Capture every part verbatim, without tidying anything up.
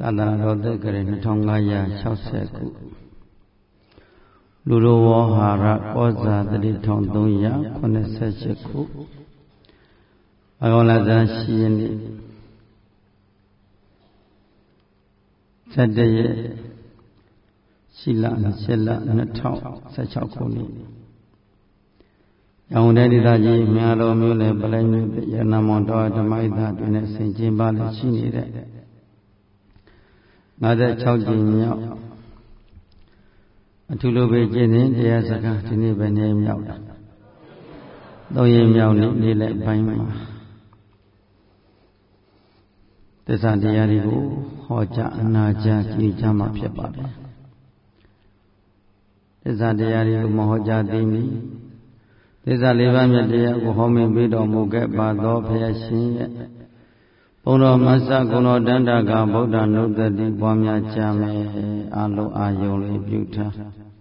သာသနာတော်သက်ကြရနှစ်ထောင်ငါးရာ၆၀ခုလူတော်ဝဟာရကောဇာတတိထောင်သုံးရာခုနှစ်ဆယ်ရှစ်ခုအကောင်လဇန်ရှိရနေ့ဇတရက်ရှိလရှစ်လနှစ်ထောင်ဆယ်ခြောက်ခုနှစ်ရောင်တဲ့ဒေသကြီးမြာတော်မျိုးလည်းပလဲမျိုးရဏမောင်တော်ဓမ္မဣဒတွင်နဲ့ဆင်ကျင်းပါလည်းရှိနေတဲ့ငါးဆယ်ခြောက်ကြိမ်မြောက်အထူးလိုပဲကျင့်တဲ့တရားစကားဒီနေ့ပဲနေမြောက်တာသုံးရက်မြောက်နေ့နေ့လည်းပိုင်းမှာသစ္စာတရားတွေကိုဟောကြားအနာကြားကြည်ကြားမှာဖြစ်ပါတယ်သစ္စာတရားတွေကိုမဟောကြားသိမီသစ္စာလေးပါးမြတ်တရားကိုဟောမိန်ပေးတော်မူခဲ့ပါသောဘုရားရှင်ရဲ့ဘုံတော်မဆကုံတော်တန်တကဗုဒ္ဓနုတ္တိပွားများကြမယ်အလုံးအာယုံလေးပြုထား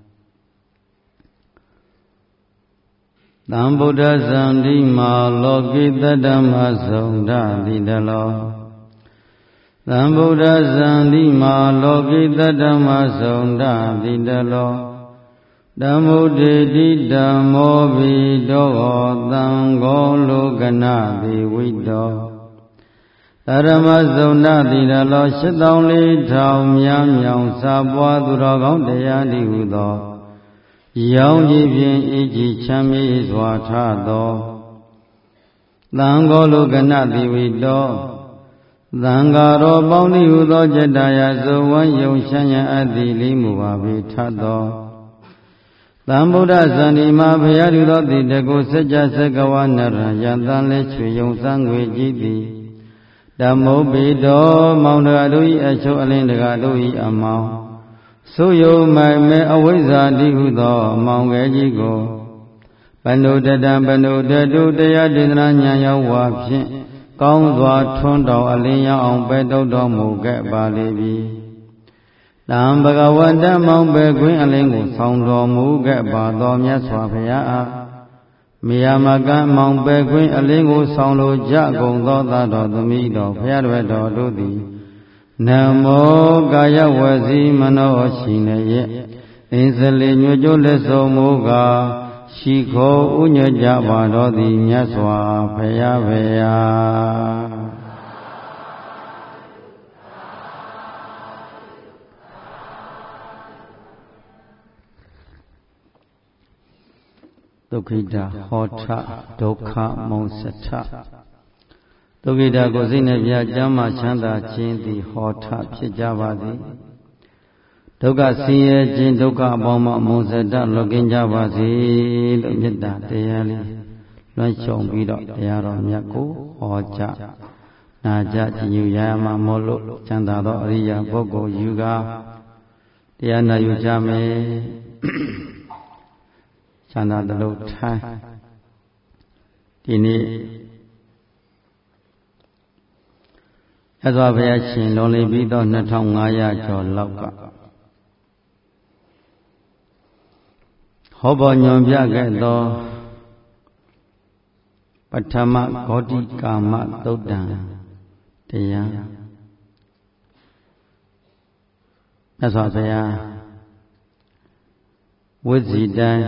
သံဗုဒ္ဓဇံတိမာလောကိတတ္တမသုံဒတိတလောသံဗုဒ္ဓဇံတိမာလောကိတတ္တမသုံဒတိတလောဓမ္မုတေတိဓမ္မောဘိတောသံဃောလောကနာတိဝိတောဓမ္မဇုံနာတိတလောရှစ်သောင်းလေးထောင်မြန်းမြောင်စာပွားသူတော်ကောင်းတရားတိဟုသောရောင်ကြီးဖြင့်အေးကြီးချမ်းမြေ့စွာထသောသံဃောလောကနာတိဝိတောသံဃာတော်ပေါင်းတိဟုသောจิต္တရာဇုံဝမ်းယုံချမ်းရအပ်သည်လေးမူပါပေထသောသံဗုဒ္ဓဇန္တိမှာဘုရားတူသောတိတကုစัจ जा စကဝနရယံတန်လဲချွေယုံစံငွေကြည်သည်ဓမ္မုပိတောမောင်တကာတို့၏အချုပ်အလင်းတကာတို့၏အမောင်ဆိုယုံမိုင်မဲအဝိဇ္ဇာတိဟုသောအမောင်ငယ်ကြီးကိုဘဏုတတံဘဏုတတုတရားဒေသနာဉာဏ်ရောက်ဝါဖြင့်ကောင်းစွာထွန်းတော်အလင်းရောက်အောင်ပဲတုတ်တော်မူခဲ့ပါလေပြီတံဘဂဝန္တမောင်ပဲခွင်းအလင်းကိုဆောင်တော်မူခဲ့ပါသောမြတ်စွာဘုရားအားမေယမကမောင်ပဲခွင်းအလင်းကိုဆောင်လိုကြကုန်သောသာတော်သမီးတော်ဘုရားတော်တော်တို့သည်နမောကာယဝစီမနောရှိနေရဲ့အင်းစလေးညွတ်ကျိုးလက်ဆုံးမူကားရှိခိုးဥညွတ်ကြပါတော်သည်မြတ်စွာဘုရားဘုရားဒုက္ခိတဟောထဒုက္ခမုံစထဒုက္ခိတကိုစိတ်နှပြကျမ်းမှချမ်းသာခြင်းသည်ဟောထဖြစ်ကြပါသည်ဒုက္ခဆင်းရဲခြင်းဒုက္ခအပေါင်းမှမုံစထလွတ်ကင်းကြပါစေလို့မေတ္တာတရားလေးလွှမ်းခြုံပြီးတော့တရားတော်မြတ်ကိုဟောကြားနာကြားကြည်ညိုရမှာမို့လို့ချမ်းသာသောအရိယာပုဂ္ဂိုလ်ယူကားတရားနာယူကြမယ်ချမ်းသာတလို့ထိုင်ဒီနေ့ရသော်ဘုရားရှင်လွန်လေပြီးသောနှစ်ထောင်ငါးရာကျော်လောက်ကဟောပေါ်ညွန်ပြခဲ့သောပထမဂေါတိကာမသုတ်တံတရားရသော်ဘုရားဝိဇ္ဇိတိုင်း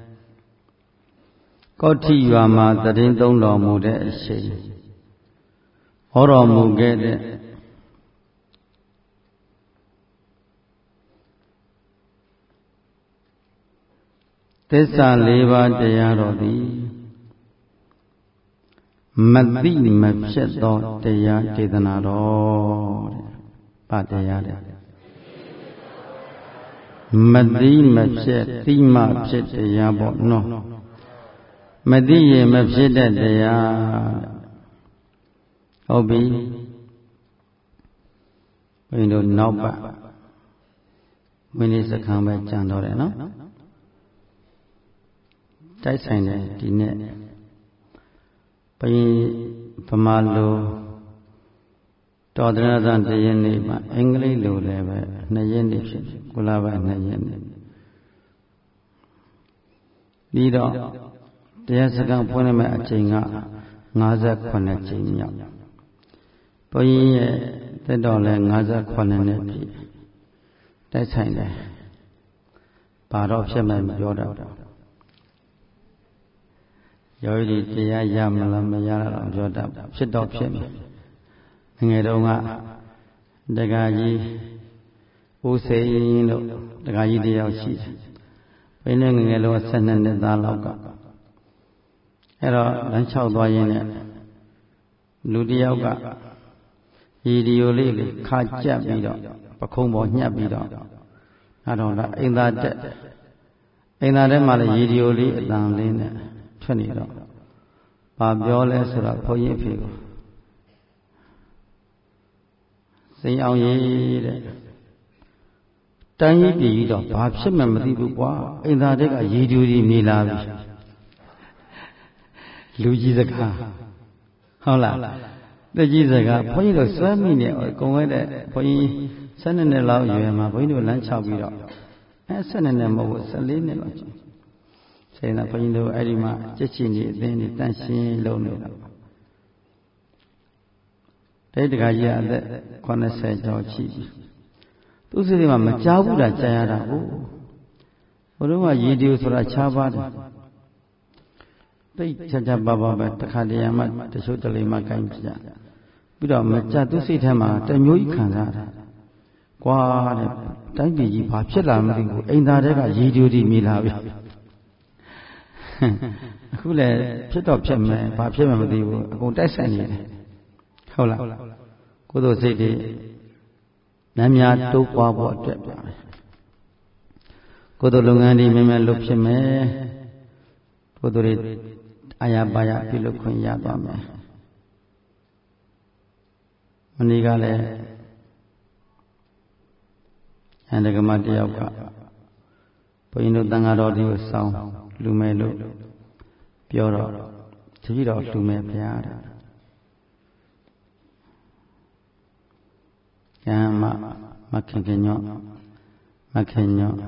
ကောဋ္ဌိရွာမှာတရင်သုံးတော်မူတဲ့အချိန်ဟောတော်မူခဲ့တဲ့သစ္စာလေးပါးတရားတော်သည်မသိမဖြစ်သောတရားဒေသနာတော်တဲ့။ဘာတရားလဲ။မသိမဖြစ်သိမှဖြစ်တရားပေါ့နော်။မသိရင်မဖြစ်တဲ့တရားဟုတ်ပြီဘယ်လိုနောက်ပါမင်းလေးစခန်းပဲကြံတော့တယ်နော်တိုက်ဆိုင်တယ်ဒီနေ့ဘယ်ဗမာလိုတော်တရားသံတရင်နေမှာအင်္ဂလိပ်လိုလည်းပဲနှစ်ရက်နေဖြစ်ကုလဘနှစ်ရက်နေပြီးတော့တရားစကားဖွင့်ရမယ့်အချိန်က၅၇ကြိမ်မြောက်ဘုန်းကြီးရဲ့သတက်တော့လဲ၅ခုနှစ်ပြည့်တိုက်ဆိုင်တယ်ဘာတော့ဖြစ်မှမပြောတော့ယောဂီတရားရမလားမရတော့ပြောတတ်ဖြစ်တော့ဖြစ်မယ်ငယ်တုန်းကတက္ကကြီးဦးစိန်လို့တက္ကကြီးတယောက်ရှိတယ်ဘယ်နဲ့ငငယ်လုံး၁၂နှစ်သားလောက်ကအဲ့တော့လမ်းလျှောက်သွားရင်းနဲ့လူတယောက်ကရေဒီယိုလေးလေးခါကြက်ပြီးတော့ပခုံးပေါ်ညှပ်ပြီးတော့အဲ့တော့အိမ်သာတက်အိမ်သာထဲမှာလည်းရေဒီယိုလေးအတန်လေးနဲ့ထွက်နေတော့ဘာပြောလဲဆိုတော့ဘုန်းကြီးအဖေကိုစိန်အောင်ရေးတဲ့တိုင်းကြီးပြည်ကြီးတော့ဘာဖြစ်မှမသိဘူးကွာအိမ်သာတက်ကရေဒီယိုကြီးနေလာပြီလူကြီးစကားဟုတ်လားတက်ကြီးစကားဘုန်းကြီးတို့စွဲမိနေအကုန်ဝဲတဲ့ဘုန်းကြီး၁၂နှစ်လောက်ရွယ်မှာဘုန်းကြီးတို့လမ်းချပြီးတော့အဲ၁၂နှစ်မဟုတ်ဘူး၁၄နှစ်လောက်ရှိချိန်တော့ဘုန်းကြီးတို့အဲ့ဒီမှာကြက်ချီနေအသင်းနေတန့်ရှင်းလုံးနေတာတိတ်တခါကြီးအသက်ခုနှစ်ဆယ်ကျော်ရှိပြီသူစိတ်မှာမကြောက်ဘူးလားကြာရတာဟုတ်ဘုရားကရေဒီယိုဆိုတာခြားပါတယ်တိတ်ချာချာပါပါပဲတခါတည်းမှတချို့တလေမှကိုင်းပြကြပြီးတော့မကြသူစိတ်ထဲမှာတမျိုးကြီးခံစားတာကွာတဲ့တိုင်းပြည်ကြီးဘာဖြစ်လာမသိဘူးအိမ်သားတွေကရေဒီယိုဒီမြည်လာပြီအခုလည်းဖြစ်တော့ဖြစ်မယ်ဘာဖြစ်မှမသိဘူးအကုန်တိုက်ဆိုင်နေတယ်ဟုတ်လားကိုယ်တို့စိတ်တွေနမ်းများတိုးပွားဖို့အတွက်ပြတယ်ကိုယ်တို့လုပ်ငန်းတွေမြဲမြဲလုပ်ဖြစ်မယ်ကိုယ်တို့တွေအာရပါရပြုလုပ်ခွင့်ရသွားမယ်မနေ့ကလည်းအန္တကမတယောက်ကဘုန်းကြီးတို့တန်ဃာတော်တွေကိုစောင်းလူမယ်လို့ပြောတော့တပည့်တော်လူမယ်ဘုရားတဲ့ယဟမမခင်ခင်ညောမခင်ညော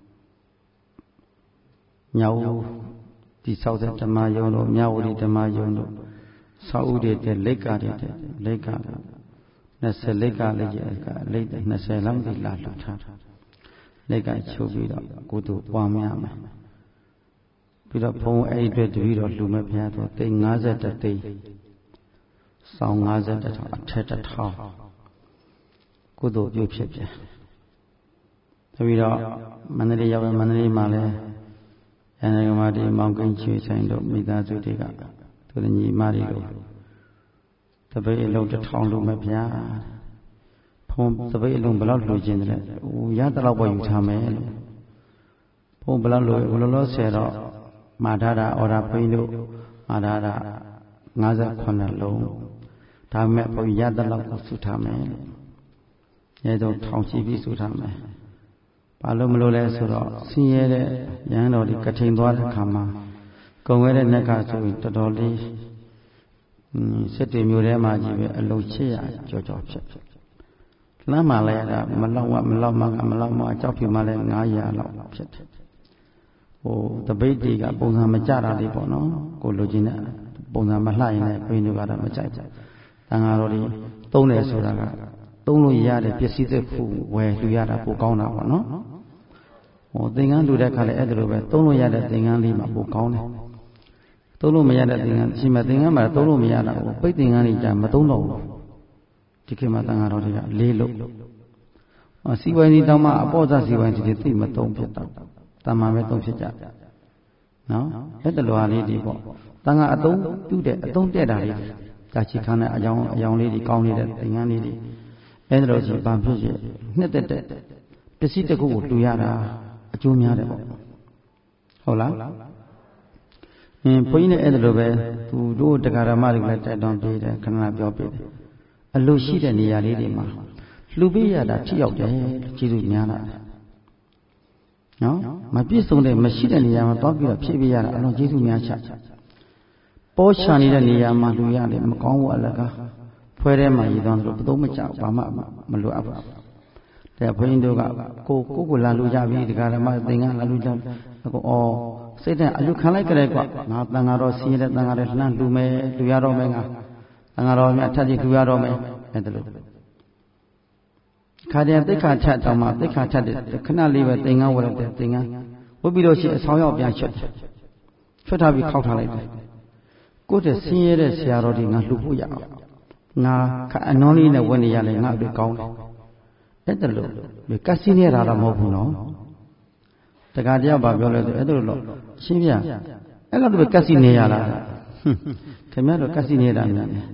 ညောဒီဆောက်တဲ့ဓမ္မယုံတို့မြဝတီဓမ္မယုံတို့ဆောက်ဥတွေတဲ့လိတ်ကားတွေတဲ့လိတ်ကားနှစ်ဆယ်လိတ်ကားလိတ်ရဲ့ကလိတ်နှစ်ဆယ်လောက်ဒီလာလှထားတာလိတ်ကချုပ်ပြီးတော့ကိုယ်တို့ပွားများမယ်ပြီးတော့ဘုံအဲ့ဒီအတွက်တပည့်တော်လှူမဲ့ဘုရားတော်တိတ်၅၁သိန်းစောင်း၅၁ထောင်အထက်တစ်ထောင်ကုသိုလ်ပြုဖြစ်ပြန်တပည့်တော်မန္တလေးရောက်ရင်မန္တလေးမှာလည်းရန်ကုန်မှာဒီမောင်ကင်းချွေဆိုင်တို့မိသားစုတွေကသူတို့ညီမတွေတို့တပိတ်အလုံးတစ်ထောင်လို့မဲ့ဗျာဖုံးတပိတ်အလုံးဘယ်လောက်လှူခြင်းလဲဟိုရတဲ့လောက်ပဲယူထားမယ်လို့ဖုံးဘယ်လောက်လို့ဘယ်လိုလို့ဆယ်တော့မာထားတာအော်ဒါဘုန်းကြီးတို့မာထားတာ၅ခုလုံးဒါပေမဲ့ဘုန်းကြီးရတဲ့လောက်ကိုစုထားမယ်လို့အဲတော့ထောင်ချီပြီးစုထားမယ်ဘာလို့မလို့လဲဆိုတော့ဆင်းရဲတဲ့ရဟန်းတော်ဒီကထိန်သွားတဲ့အခါမှာကုံဝဲတဲ့နက်ကဆိုရင်တော်တော်လေးစစ်တွေမျိုးထဲမှာကြီးပဲအလုံး၈ရာကျော်ကျော်ဖြစ်လမ်းမှာလည်းအဲ့မလောက်မမလောက်မမလောက်မအကြောက်ဖြူမှလည်း၅ရာလောက်ဖြစ်တယ်ဟိုတပိတ်တွေကပုံစံမကြတာလေးပေါ့နော်ကိုလိုချင်တဲ့ပုံစံမလှရင်လည်းဘိန်းတို့ကတော့မကြိုက်ကြတန်ဃာတော်တွေသုံးတယ်ဆိုတာကသုံးလို့ရတဲ့ပစ္စည်းသက်ခုဝယ်လူရတာပိုကောင်းတာပေါ့နော်ဟိုသင်္ကန်းလူတဲ့ခါလည်းအဲ့ဒါလိုပဲသုံးလို့ရတဲ့သင်္ကန်းလေးမှပိုကောင်းတယ်သုံးလို့မရတဲ့သင်္ကန်းရှိမှသင်္ကန်းမှာသုံးလို့မရတာကိုပိတ်သင်္ကန်းလေးကြာမသုံးတော့ဘူးဒီခေတ်မှာတန်ဃာတော်တွေကလေးလို့စီဝိုင်းစီတောင်းမှအပေါ်စားစီဝိုင်းစီတွေသိမသုံးဖြစ်တော့တမန်ပဲသုံးဖြစ်ကြနော်အဲ့တလွာလေးဒီပေါ့တန်ဃာအသုံးပြုတဲ့အသုံးတက်တာလေးဒါချီခန်းတဲ့အကြောင်းအယောင်လေးတွေကောင်းနေတဲ့သင်္ကန်းလေးတွေအဲ့ဒါလို့ရှိရင်ဘာဖြစ်ဖြစ်နှစ်သက်တဲ့ပစ္စည်းတစ်ခုကိုတူရတာအကျိုးများတယ်ပေါ့ဟုတ်လားအင်းဘုန်းကြီးနဲ့အဲ့ဒါလိုပဲသူတို့တရားဓမ္မတွေလည်းတိုက်တွန်းပေးတယ်ခဏပြောပေးတယ်အလိုရှိတဲ့နေရာလေးတွေမှာလှူပေးရတာထိရောက်တယ်ကျေးဇူးများလာတယ်နော်မပြည့်စုံတဲ့မရှိတဲ့နေရာမှာတောက်ပြီးတော့ဖြည့်ပေးရတာအလုံးကျေးဇူးများချပေါ်ချနေတဲ့နေရာမှာလှူရတယ်မကောင်းဘူးအလကားဖွဲထဲမှာရည်သွန်းသလိုဘယ်တော့မကြောက်ဘာမှမလိုအပ်ဘူးတဲ့ဘုန်းကြီးတို့ကကိုကိုကိုလာလို့ရပြီဒီကရမသင်္ကန်းလာလို့ကြကိုအော်စိတ်ထဲအလူခံလိုက်ကြတဲ့ကွာငါတန်ဃာတော်စီးရဲတဲ့တန်ဃာတွေလှမ်းလှူမယ်လှူရတော့မယ်ငါတန်ဃာတော်များထပ်ကြည့်လှူရတော့မယ်အဲ့ဒါလို့ခါတည်းသိက္ခာချတောင်မှသိက္ခာချတဲ့ခဏလေးပဲသင်္ကန်းဝတ်လိုက်တဲ့သင်္ကန်းဝတ်ပြီးတော့ရှိအဆောင်ရောက်ပြန်ချွတ်တယ်ချွတ်ထားပြီးခောက်ထားလိုက်တယ်ကိုယ့်တဲ့ဆင်းရဲတဲ့ဆရာတော်ဒီငါလှူဖို့ရအောင်ငါအနွန်လေးနဲ့ဝင်နေရလေငါတို့ကောင်းတယ်အဲ့ဒါလို့ကက်စီနေတာတော့မဟုတ်ဘူးနော်တခါတယောက်ပါပြောလဲဆိုအဲ့ဒါလို့အရှင်းပြအဲ့လိုတော့ကက်စီနေရလားခင်ဗျားတို့ကက်စီနေတာများတယ်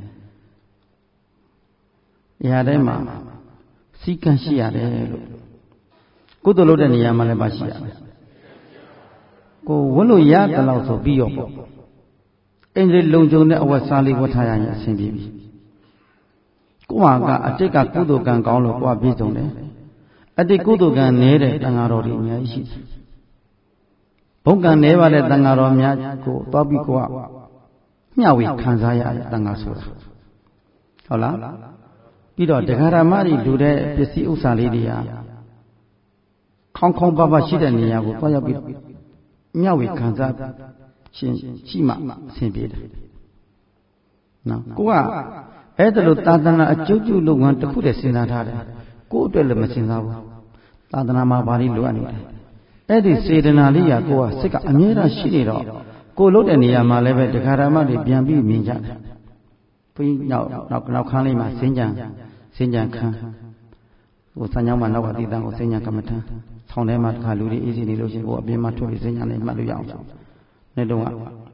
အရာတိုင်းမှာစီကံရှိရတယ်လို့ကုသိုလ်လုပ်တဲ့နေရာမှာလည်းပါရှိရတယ်ကိုဝတ်လို့ရတဲ့လောက်ဆိုပြီးရောပေါ့အင်္ဂလိပ်လုံခြုံတဲ့အဝတ်စားလေးဝတ်ထားရရင်အဆင်ပြေပြီကိုဟာကအတိတ်ကကုသိုလ်ကံကောင်းလို့ကိုကပြည့်စုံတယ်အတိတ်ကုသိုလ်ကံနည်းတဲ့တန်ဃာတော်တွေအများကြီးရှိတယ်ဘုံကံနည်းပါတဲ့တန်ဃာတော်များကိုသွားပြီးကိုကမျှဝေခံစားရတဲ့တန်ဃာဆိုတာဟုတ်လားပြီးတော့တရားဓမ္မတွေလူတဲ့ပစ္စည်းဥစ္စာလေးတွေဟာခေါင်းခေါင်းပါပါရှိတဲ့နေရာကိုသွားရောက်ပြီးမျှဝေခံစားရှင်ရှိမှအဆင်ပြေတယ်နော်ကိုကအဲ့ဒါလို့သာသနာအကျိုးပြုလုပ်ငန်းတစ်ခုတည်းစဉ်းစားထားတယ်ကို့အတွက်လည်းမစဉ်းစားဘူးသာသနာမှာဘာလို့လိုအပ်နေလဲအဲ့ဒီစေတနာလေးကကိုကစိတ်ကအမြဲတမ်းရှိနေတော့ကိုလုပ်တဲ့နေရာမှာလည်းပဲတရားဓမ္မတွေပြန်ပြီးမြင်ကြတယ်ဘုန်းကြီးနောက်နောက်နောက်ခန်းလေးမှာစင်ကြံစင်ကြံခန်းဟိုဆန်းကြောင်းမှာနောက်ကတိတန်းကိုစင်ကြံကမ္မထံဆောင်းထဲမှာတခါလူတွေအေးစီနေလို့ရှိရင်ကိုအပြင်မှာထွက်ပြီးစင်ကြံလေးမှတ်လို့ရအောင်နေ့တုန်းက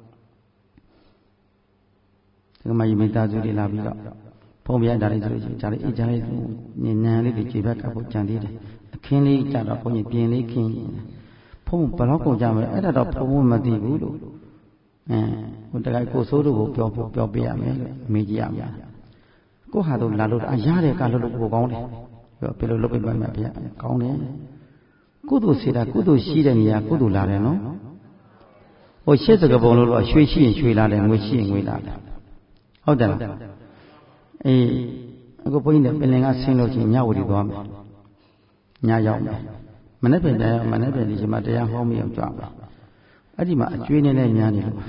ဒီမှာယမိသားစုတွေလာပြီးတော့ဖုံးပြတာလေးဆိုလို့ရှိရင်ဒါလေးအေးကြလေးညဉ့်ညံလေးတွေခြေဘက်ကပ်ဖို့ကြံသေးတယ်အခင်းလေးကြတော့ဘုန်းကြီးပြင်လေးခင်းဖုံးဘယ်တော့ကုန်ကြမလဲအဲ့ဒါတော့ဖုံးမသိဘူးလို့အဲဟိုတခါကိုစိုးတို့ကိုပြောဖို့ပြောပြရမယ်လို့မေးကြည့်ရမယ်ကိုဟာတို့လာလို့အရားတဲ့ကလို့လို့ကိုကောင်းတယ်ပြောဘယ်လိုလုပ်ပြမှမဗျာကောင်းတယ်ကုသိုလ်စေတာကုသိုလ်ရှိတဲ့နေရာကုသိုလ်လာတယ်နော်ဟိုရှေ့စကပုံလို့လို့ရွှေရှိရင်ရွှေလာတယ်ငွေရှိရင်ငွေလာတယ်ဟုတ်တယ်လားအေးအခုဘုန်းကြီးနဲ့ပင်လင်ကဆင်းလို့ချင်းညဝတီသွားမယ်ညရောက်မယ်မနေ့ပြင်တယ်မနေ့ပြင်ဒီချိန်မှာတရားဟောမရအောင်ကြွားပါအဲ့ဒီမှာအကျွေးနေနဲ့ညာနေလို့ဟို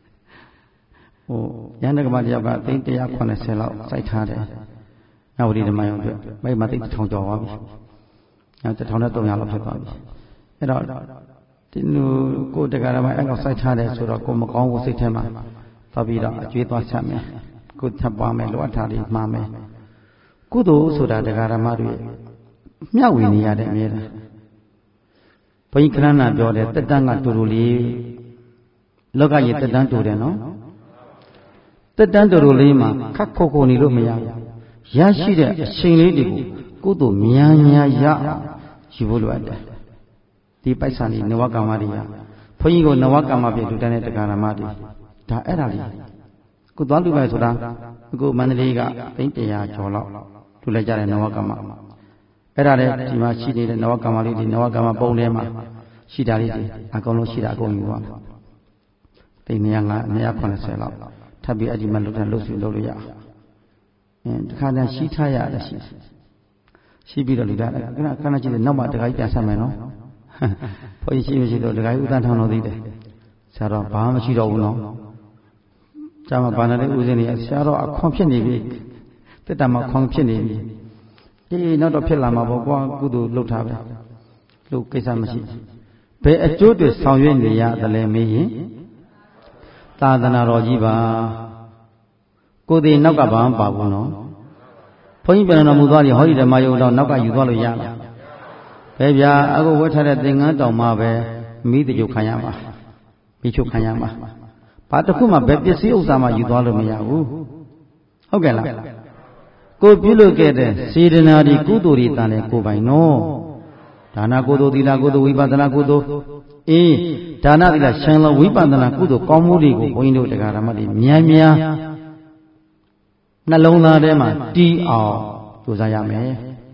ရဟန်းကမတယောက်ကသိန်းone hundred eightyလောက်စိုက်ထားတယ်ညဝတီဓမ္မယုံအတွက်အဲ့မှာသိန်းone thousandကျော်သွားပြီညone thousand three hundredလောက်ဖြစ်သွားပြီအဲ့တော့ဒီလိုကိုယ်တရားဓမ္မအဲ့လောက်စိုက်ထားတယ်ဆိုတော့ကိုမကောင်းဘူးစိတ်ထဲမှာသွားပြီးတော့အကျွေးသွားချက်မယ်ကိုထပ်ပွားမယ်လိုအပ်တာတွေမှားမယ်ကုသိုလ်ဆိုတာတရားဓမ္မတွေမျှဝေနေရတဲ့အမြဲတမ်းဘုန်းကြီးခဏနာပြောတယ်တက်တန်းကတူတူလေးလောကကြီးတက်တန်းတူတယ်နော်တက်တန်းတူတူလေးမှာခက်ခုတ်ခုတ်နေလို့မရဘူးရရှိတဲ့အချိန်လေးတွေကိုကုသိုလ်များများရအောင်ယူဖို့လိုအပ်တယ်ဒီပိုက်ဆံတွေနဝကမ္မတွေကဘုန်းကြီးကိုနဝကမ္မပြတူတန်းတဲ့တရားဓမ္မတွေဒါအဲ့ဒါလေးကိုသွားလူပဲဆိုတာအခုမန္တလေးကသိန်းone hundredကျော်လောက်လူလိုက်ကြတဲ့နဝကမ္မအဲ့ဒါလည်းဒီမှာရှိနေတဲ့နဝကမ္မလေးတွေနဝကမ္မပုံထဲမှာရှိတာလေးတွေအကုန်လုံးရှိတာအကုန်ယူပါသိန်းtwo hundred fiftyလောက်ထပ်ပြီးအဲ့ဒီမှာလုတဲ့လုစုလုပ်လို့ရအောင်အင်းတခါတည်းရှိထားရတယ်ရှိရှိပြီးတော့လူတာခဏခဏကြည့်တယ်နောက်မှတခါကြီးပြန်ဆက်မယ်နော်ဘုန်းကြီးရှိမရှိတော့တခါကြီးဥဒ္ဒထောင်းတော်သေးတယ်ဆရာတော်ဘာမှမရှိတော့ဘူးနော်ကျမဘာနာလေးဦးစင်းနေဆရာတော်အခွန်ဖြစ်နေပြီတက်တာမှခွန်ဖြစ်နေပြီအေးနောက်တော့ဖြစ်လာမှာပေါ့ကွာကုသိုလ်လုပ်ထားပဲလို့ကိစ္စမရှိဘယ်အကျိုးတွေဆောင်ရွက်နေရတယ်လဲမေးရင်သာသနာတော်ကြီးပါကိုယ်တည်နောက်ကဘာမှပါဘူးနော်ဘုန်းကြီးပြန်တော်မူသွားတယ်ဟောဒီဓမ္မယုံတော့နောက်ကယူသွားလို့ရလားဘယ်ဗျာအခုဝတ်ထားတဲ့သင်္ကန်းတောင်မှပဲမိတကြုတ်ခံရမှာမိချုပ်ခံရမှာဘာတစ်ခုမှဘယ်ပစ္စည်းဥစ္စာမှယူသွားလို့မရဘူးဟုတ်ကဲ့လားကိုပြုလုပ်ခဲ့တဲ့စေတနာဒီကုသိုလ်တွေတန်တယ်ကိုပိုင်နော်ဒါနကုသိုလ်သီလကုသိုလ်ဝိပဿနာကုသိုလ်အေးဒါနသီလရှင်းသောဝိပဿနာကုသိုလ်ကောင်းမှုတွေကိုဘုန်းကြီးတို့တရားဓမ္မတွေများများနှလုံးသားထဲမှာတီးအောင်ကြိုးစားရမယ်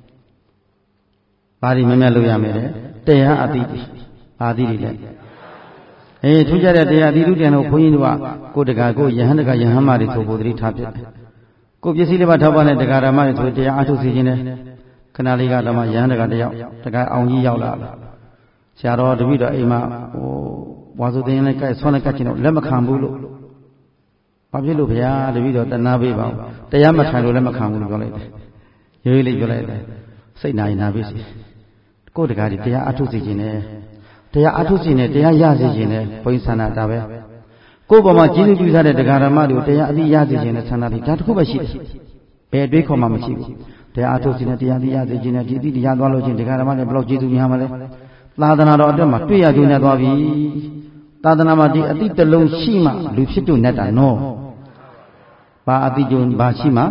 ဘာတွေများများလုပ်ရမယ်လဲတရားအတိတ်အာတိတွေလည်းအေးထူးခြားတဲ့တရားအတိတုတန်လို့ဘုန်းကြီးတို့ကကိုယ်တကာကိုယဟန်တကာယဟန်မတွေဆိုဖို့တတိထားပြတယ်ကိုပစ္စည်းလေးပါထောက်ပံ့တဲ့တရားဓမ္မတွေဆိုတရားအထုတ်စီခြင်းနဲ့ခဏလေးကတော့မှယဟန်တကာတယောက်တကာအောင်ကြီးရောက်လာဆရာတော်တပည့်တော်အိမ်မှာဟိုဘွားစုသိရင်လည်းကြိုက်ဆွမ်းလည်းကတ်ချင်တော့လက်မခံဘူးလို့ဘာဖြစ်လို့ဗျာတပည့်တော်တနာပေးပါဦးတရားမခံလို့လည်းမခံဘူးလို့ပြောလိုက်တယ်ရိုးရိုးလေးပြောလိုက်တယ်စိတ်နာရင်နာပြီစီကိုယ်တကားဒီတရားအထုစီခြင်းနဲ့တရားအထုစီနဲ့တရားရစီခြင်းနဲ့ဘုန်းကြီးဆန္ဒတာပဲကိုယ်ပေါ်မှာကျေးဇူးပြုထားတဲ့တရားဓမ္မတွေကိုတရားအသိရစီခြင်းနဲ့ဆန္ဒတွေဒါတစ်ခုပဲရှိတယ်ဘယ်အတွေးခေါ်မှမရှိဘူးတရားအထုစီနဲ့တရားသိရစီခြင်းနဲ့ဒီတိတရားသွားလို့ချင်းတရားဓမ္မတွေဘယ်လောက်ကျေးဇူးများမလဲသာသနာတော်အတွက်မှာတွေ့ရကြုံနေသွားပြီသာသနာမှာဒီအတိတလုံးရှိမှလူဖြစ်တို့နဲ့တာနော်ဘာအတိကျုံဘာရှိမှ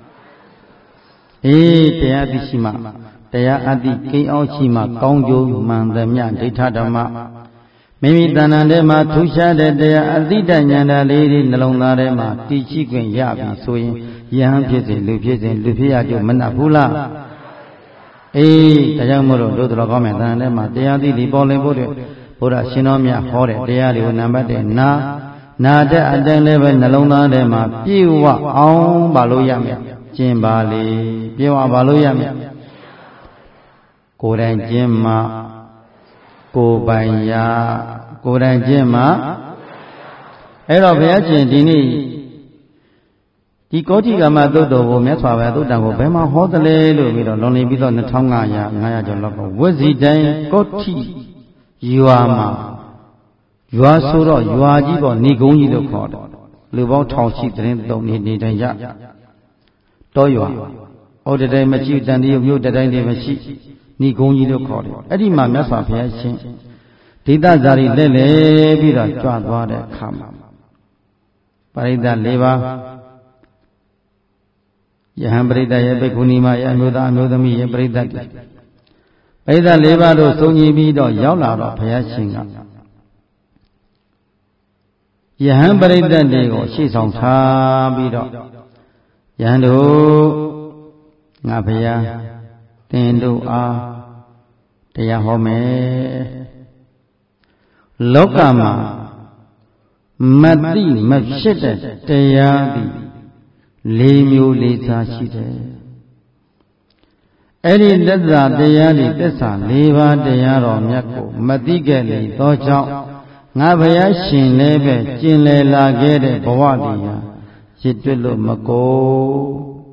အေးတရားအတိရှိမှတရားအတိကိန်းအောင်ရှိမှကောင်းကျိုးမှန်သမျှဒိဋ္ဌဓမ္မမိမိတဏ္ဍာထဲမှာထူးခြားတဲ့တရားအတိတဉာဏ်ဓာတ်လေးတွေနှလုံးသားထဲမှာတည်ရှိခွင့်ရပြီဆိုရင်ယဟန်ဖြစ်စေလူဖြစ်စေလူဖြစ်ရကြမနှက်ဘူးလားအေးဒါကြောင့်မို့လို့တို့တော်ကောင်းမယ်တဏ္ဍာထဲမှာတရားသိဒီပေါ်လင်ဖို့တဲ့ဘုရားရှင်တော်မြတ်ဟောတဲ့တရားတွေကိုနံပါတ်တစ်နာနာတဲ့အတိုင်းလည်းပဲနှလုံးသားထဲမှာပြေဝအောင်ပါလို့ရမယ်ကျင့်ပါလေပြေဝပါလို့ရမယ်ကိုယ်တိုင်ကျင့်မှကိုယ်ပိုင်ရကိုယ်တိုင်ကျင့်မှအဲ့တော့ဘုရားရှင်ဒီနေ့ဒီကောတိကမသုတ်တော်ကိုမြတ်စွာဘုရားသုတ်တံကိုဘယ်မှာဟောသလဲလို့ပြီးတော့လွန်နေပြီးတော့နှစ်ထောင်၅ရာ၅ရာကျော်လောက်ကဝက်စီတိုင်းကောတိရွာမှာရွာဆိုတော့ရွာကြီးပေါ့နေကုန်းကြီးလို့ခေါ်တယ်လူပေါင်းထောင်ရှိတဲ့တုံနေနေတိုင်းရတောရွာဩတတိုင်းမရှိတန်တရုပ်မြို့တတိုင်းတွေမရှိနေကုန်းကြီးလို့ခေါ်တယ်အဲ့ဒီမှာမြတ်စွာဘုရားရှင်ဒိဋ္ဌဇာတိလဲလဲပြီးတော့ကြွသွားတဲ့အခါမှာပရိသတ်၄ပါးယဟန်ပရိသတ်ရဲ့ဘိက္ခုနီမရဲ့အမျိုးသားအမျိုးသမီးရဲ့ပရိသတ်တွေပရိသတ်၄ပါးတို့သုံးညီပြီးတော့ရောက်လာတော့ဘုရားရှင်ကယဟန်ပရိသတ်တွေကိုရှေ့ဆောင်ထားပြီးတော့ယဟန်တို့ငါဘုရားသင်တို့အားတရားဟောမယ်လောကမှာမတိမဖြစ်တဲ့တရားသည်လေးမျိုးလေးစားရှိတယ်အဲ့ဒီသစ္စာတရားတွေသစ္စာ၄ပါးတရားတော်မြတ်ကိုမသိခဲ့လေသောကြောင့်ငါဘုရားရှင်လည်းပဲကျင်လည်လာခဲ့တဲ့ဘဝတရားရစ်တွက်လို့မကုန်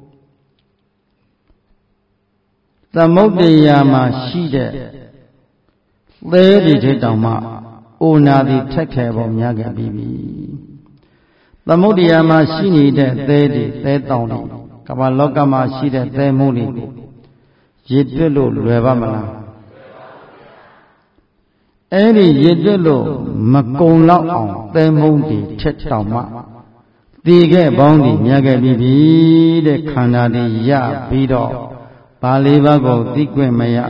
သမုဒ္ဒရာမှာရှိတဲ့သဲဒီထဲတောင်မှအိုနာသည်ထက်ခဲပေါ်များခဲ့ပြီးပြီသမုဒ္ဒရာမှာရှိနေတဲ့သဲဒီသဲတောင်တွေကမ္ဘာလောကမှာရှိတဲ့သဲမိုးတွေကိုရစ်တွက်လို့လွယ်ပါမလားအဲ့ဒီရစ်တွက်လို့မကုံလောက်အောင်သဲမုံတွေထက်တောင်မှတည်ခဲ့ပေါင်းတွေများခဲ့ပြီးပြီတဲ့ခန္ဓာတွေရပြီးတော့ပါဠိဘကိုသိခွင့်မရ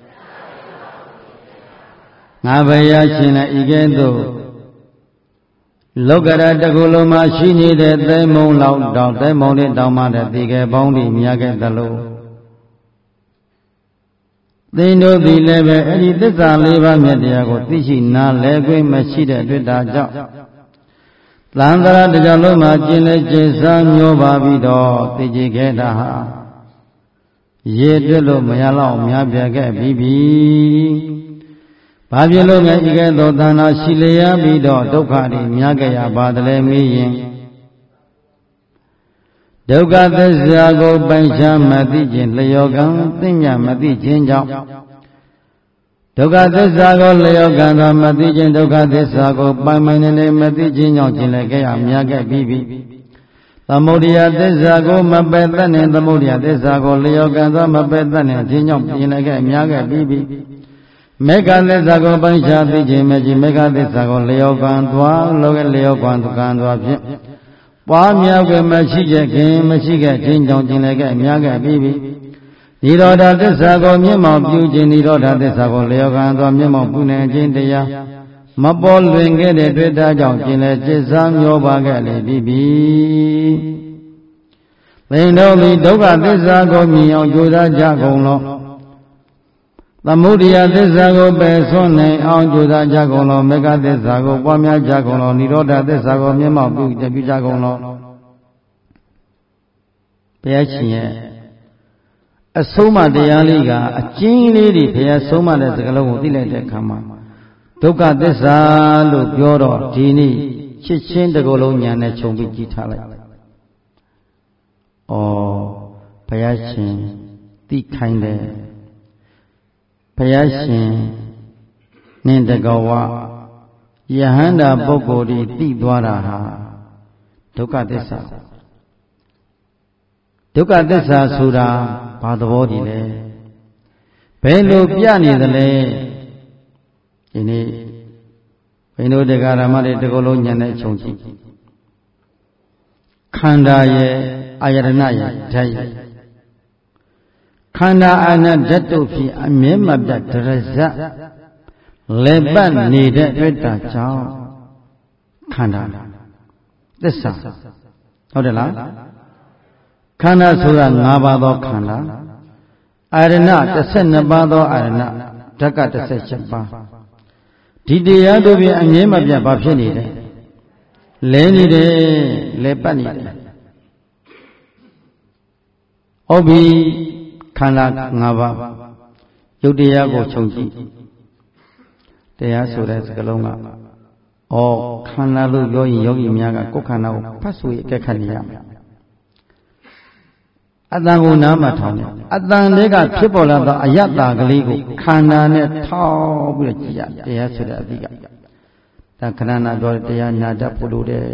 ငါဘုရားရှင်လည်းဤကဲ့သို့လောကရတကူလုံးမှာရှိနေတဲ့သဲမုံလောက်တောင်သဲမုံတွေတောင်မှတဲ့တည်ခဲ့ပေါင်းတွေများခဲ့သလိုသင်တို့သည်လည်းပဲအဲ့ဒီသစ္စာလေးပါးမြတ်တရားကိုသိရှိနားလည်ခွင့်မရှိတဲ့အတွက်ဒါကြောင့်သံဃာတရားလုံးမှာကျင့်လေကျင့်စားမျောပါပြီးတော့သိကြခဲ့တာဟာရေတွက်လို့မရတော့များပြခဲ့ပြီးပြီဘာဖြစ်လို့လဲဤကဲ့သို့သဏ္ဍာရှိလျားပြီးတော့ဒုက္ခတွေများကြရပါသလဲမေးရင်ဒုက္ခသစ္စာကိုပိုင်ခြားမသိခြင်းလျောကံသိညာမသိခြင်းကြောင့်ဒုက္ခသစ္စာကိုလျောကံသောမသိခြင်းဒုက္ခသစ္စာကိုပိုင်ပိုင်နေနေမသိခြင်းကြောင့်ကျင်လည်ခဲ့ရများခဲ့ပြီးပြီသမုဒိယသစ္စာကိုမပယ်တတ်နေသမုဒိယသစ္စာကိုလျောကံသောမပယ်တတ်နေခြင်းကြောင့်ကျင်လည်ခဲ့များခဲ့ပြီးပြီမေဃသစ္စာကိုပိုင်ခြားသိခြင်းမရှိမေဃသစ္စာကိုလျောကံသွားလောကလျောကံသူကံသွားဖြင့်ပွားများကမရှိခဲ့ခင်မရှိခဲ့ခြင်းကြောင့်ကျင်လည်ခဲ့များခဲ့ပြီးပြီနိရောဓသစ္စာကိုမျက်မှောက်ပြုခြင်းနိရောဓသစ္စာကိုလျောကံသောမျက်မှောက်ပြုနေခြင်းတရားမပေါ်လွင်ခဲ့တဲ့တွေ့တာကြောင့်ကျင်လည်จิตစားမျောပါခဲ့လေပြီးပြီသင်တို့သည်ဒုက္ခသစ္စာကိုမြင်အောင်ကြိုးစားကြကုန်လောသမုဒိယသစ္စာကိုပယ်ဆွနိုင်အောင်ကြိုးစားကြကုန်လောမေဃသစ္စာကိုပွားများကြကုန်လောနိရောဓသစ္စာကိုမျက်မှောက်ပြုပြုကြကုန်လောဘုရားရှင်ရဲ့အဆုံးအမတရားလေးကအကျဉ်းလေးတွေဘုရားဆုံးမတဲ့စကားလုံးကိုသိလိုက်တဲ့အခါမှာဒုက္ခသစ္စာလို့ပြောတော့ဒီနေ့ချစ်ချင်းတစ်ခုလုံးညာနဲ့ခြုံပြီးကြည့်ထားလိုက်။ဩဘုရားရှင်တိခိုင်းတယ်ဘုရားရှင်နင်းတကောဝယဟန္တာပုဂ္ဂိုလ်ဒီသိသွားတာဟာဒုက္ခသစ္စာဒုက္ခသစ္စာဆိုတာဘာသဘောတည်းလဲဘယ်လိုပြနေသလဲဒီနေ့ဘိန္ဒုတက္ကရာမတွေတကောလုံးညံတဲ့ခြုံကြည့်ခန္ဓာရဲ့အာယတနာရဲ့ဓာတ်ရဲ့ခန္ဓာအာနဓာတ်တို့ဖြင့်အမြဲမပြတ်ဒရဇတ်လေပတ်နေတဲ့အတွက်ကြောင့်ခန္ဓာသစ္စာဟုတ်တယ်လားခန္ဓာဆိုတာ၅ပါးသောခန္ဓာအာရဏ၁၂ပါးသောအာရဏဓက၁၈ပါးဒီတရားတို့ဖြင့်အမြဲမပြတ်ဘာဖြစ်နေတယ်လဲနေတယ်လဲပတ်နေတယ်ဟုတ်ပြီခန္ဓာ၅ပါးယုတ်တရားကိုခြုံကြည့်တရားဆိုတဲ့စကားလုံးကဩခန္ဓာလို့ပြောရင်ယောဂီများကကိုယ်ခန္ဓာကိုဖတ်ဆိုရအကဲခတ်နေရမယ်အတန်ကိုနားမှာထောင်တယ်အတန်တွေကဖြစ်ပေါ်လာသောအယတ္တာကလေးကိုခန္ဓာနဲ့ထောက်ပြီးတော့ကြည့်ရတရားဆိုတဲ့အသည့်ကဒါခဏနာပြောတရားနာတတ်ဖို့လိုတယ်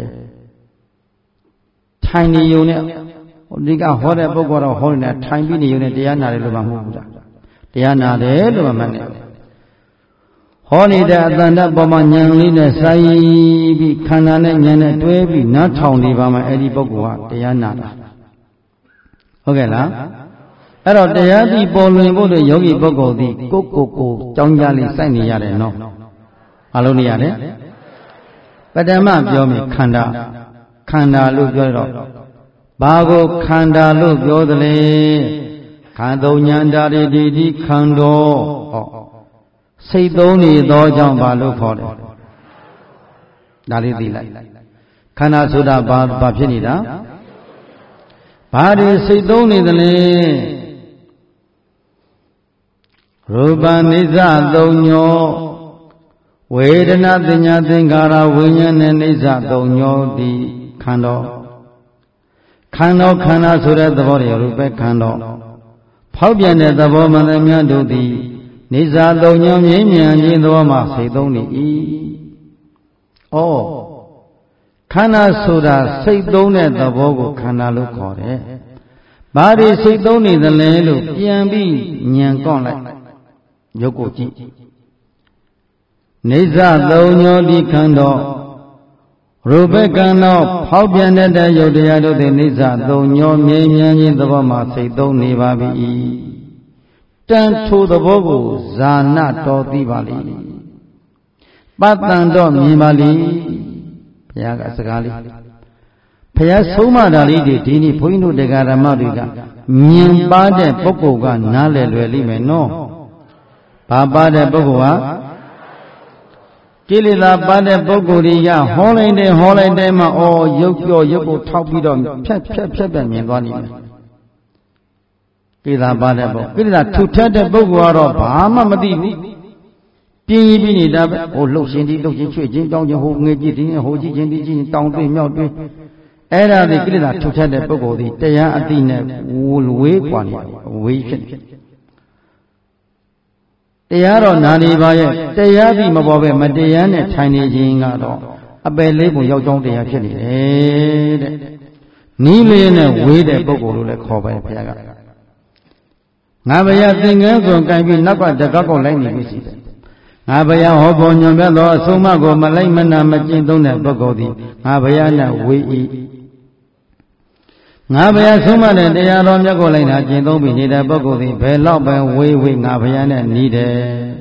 ထိုင်နေုံနဲ့ဒီကဟောတဲ့ပုဂ္ဂိုလ်တော့ဟောနေတာထိုင်ပြီးနေုံနဲ့တရားနာတယ်လို့မှမဟုတ်ဘူးလားတရားနာတယ်လို့မှမှတ်နေဟောနေတဲ့အတန်တပေါ်မှာဉာဏ်လေးနဲ့စိုက်ပြီးခန္ဓာနဲ့ဉာဏ်နဲ့တွဲပြီးနားထောင်နေပါမှအဲ့ဒီပုဂ္ဂိုလ်ကတရားနာတာဟုတ်ကဲ့လားအဲ့တော့တရားသိပေါ်လွင်ဖို့တဲ့ယောဂီပုဂ္ဂိုလ်သည်ကိုကိုကိုကြောင်းကြလေးစိုက်နေရတယ်နော်မလုပ်နေရတယ်ပထမပြောမယ်ခန္ဓာခန္ဓာလို့ပြောတော့ဘာကိုခန္ဓာလို့ပြောသလဲခန္ဓုံဉာဏ်ဓာရီဒီဒီခန္ဓောဟောစိတ်သုံးနေသောကြောင့်ဘာလို့ခေါ်တယ်ဒါလေးသိလိုက်ခန္ဓာဆိုတာဘာဘာဖြစ်နေတာဘာတွေစိတ်သုံးနေသလဲရူပနိစ္စသုံးညောဝေဒနာသင်ညာသင်္ခါရဝိညာဉ်နဲ့နိစ္စသုံးညောဒီခန္ဓာခန္ဓာခန္ဓာဆိုတဲ့သဘောတွေရူပခန္ဓာဖောက်ပြန်တဲ့သဘောမှန်သမျှတို့သည်နိစ္စသုံးညောမြင်းမြန်ခြင်းသဘောမှစိတ်သုံးနေ၏ဩခန္ဓာဆိုတာစိတ်သုံးတဲ့သဘောကိုခန္ဓာလို့ခေါ်တယ်။ဘာတွေစိတ်သုံးနေသလဲလို့ပြန်ပြီးဉာဏ်ကော့လိုက်ရုပ်ကိုကြည့်။နေဇသုံးညောဒီခန္ဓာရူပကံတော့ဖောက်ပြန်တဲ့ရုပ်တရားတို့သည်နေဇသုံးညောမြဲမြံခြင်းသဘောမှာစိတ်သုံးနေပါပြီ။တန်ထိုသဘောကိုဇာနတော်သိပါလိ။ပတ္တန်တော့မြင်ပါလိ။ဘုရားကစကားလေးဘုရားဆုံးမတာလေးတွေဒီနေ့ဘုန်းကြီးတို့တရားဓမ္မတွေကမြင်ပါတဲ့ပုဂ္ဂိုလ်ကနားလည်လွယ်လိမ့်မယ်နော်ဘာပါတဲ့ပုဂ္ဂိုလ်ဟာကိလေသာပါတဲ့ပုဂ္ဂိုလ်တွေကဟောလိုက်တယ်ဟောလိုက်တယ်မှအော်ရုပ်ပြောရုပ်ကိုထောက်ပြီးတော့ဖြတ်ဖြတ်ဖြတ်ဖြတ်မြင်သွားလိမ့်မယ်ကိလေသာပါတဲ့ပုဂ္ဂိုလ်ကိလေသာထူထပ်တဲ့ပုဂ္ဂိုလ်ကတော့ဘာမှမသိဘူးပြင်းပြီးနေတာပဲဟိုလှုပ်ရှင်ဒီလှုပ်ရှင်ချွေချင်းတောင်းချင်းဟိုငွေကြည့်ဒီဟိုကြည့်ချင်းဒီကြည့်တောင်းတွေ့မြောက်တွေ့အဲ့ဒါဒီကိလေသာထူထပ်တဲ့ပုဂ္ဂိုလ်ဒီတရားအသိနဲ့ဝေးกว่าနေဝေးဖြစ်နေတရားတော်နာနေပါရဲ့တရားသိမပေါ်ပဲမတရားနဲ့ထိုင်နေခြင်းကတော့အပယ်လေးပုံရောက်ကြောင်းတရားဖြစ်နေတယ်တဲ့နီးလေးနဲ့ဝေးတဲ့ပုဂ္ဂိုလ်လို့လည်းခေါ်ပါရဲ့ဘုရားကငါဘုရားသင်္ကန်းကိုကိုင်ပြီးနောက်ကတကောက်ကောက်လိုက်နေပြီရှိတယ်ငါဘုရားဟောပေါ်ညွန်ပြသောအဆုံးအမကိုမလိုက်မနာမကျင့်သုံးတဲ့ပုဂ္ဂိုလ်သည်ငါဘုရားနဲ့ဝေး၏ငါဘုရားဆုံးမတဲ့တရားတော်မြတ်ကိုလိုက်တာကျင့်သုံးပြီးနေတဲ့ပုဂ္ဂိုလ်သည်ဘယ်တော့ပဲဝေးဝေးငါဘုရားနဲ့နီးတယ်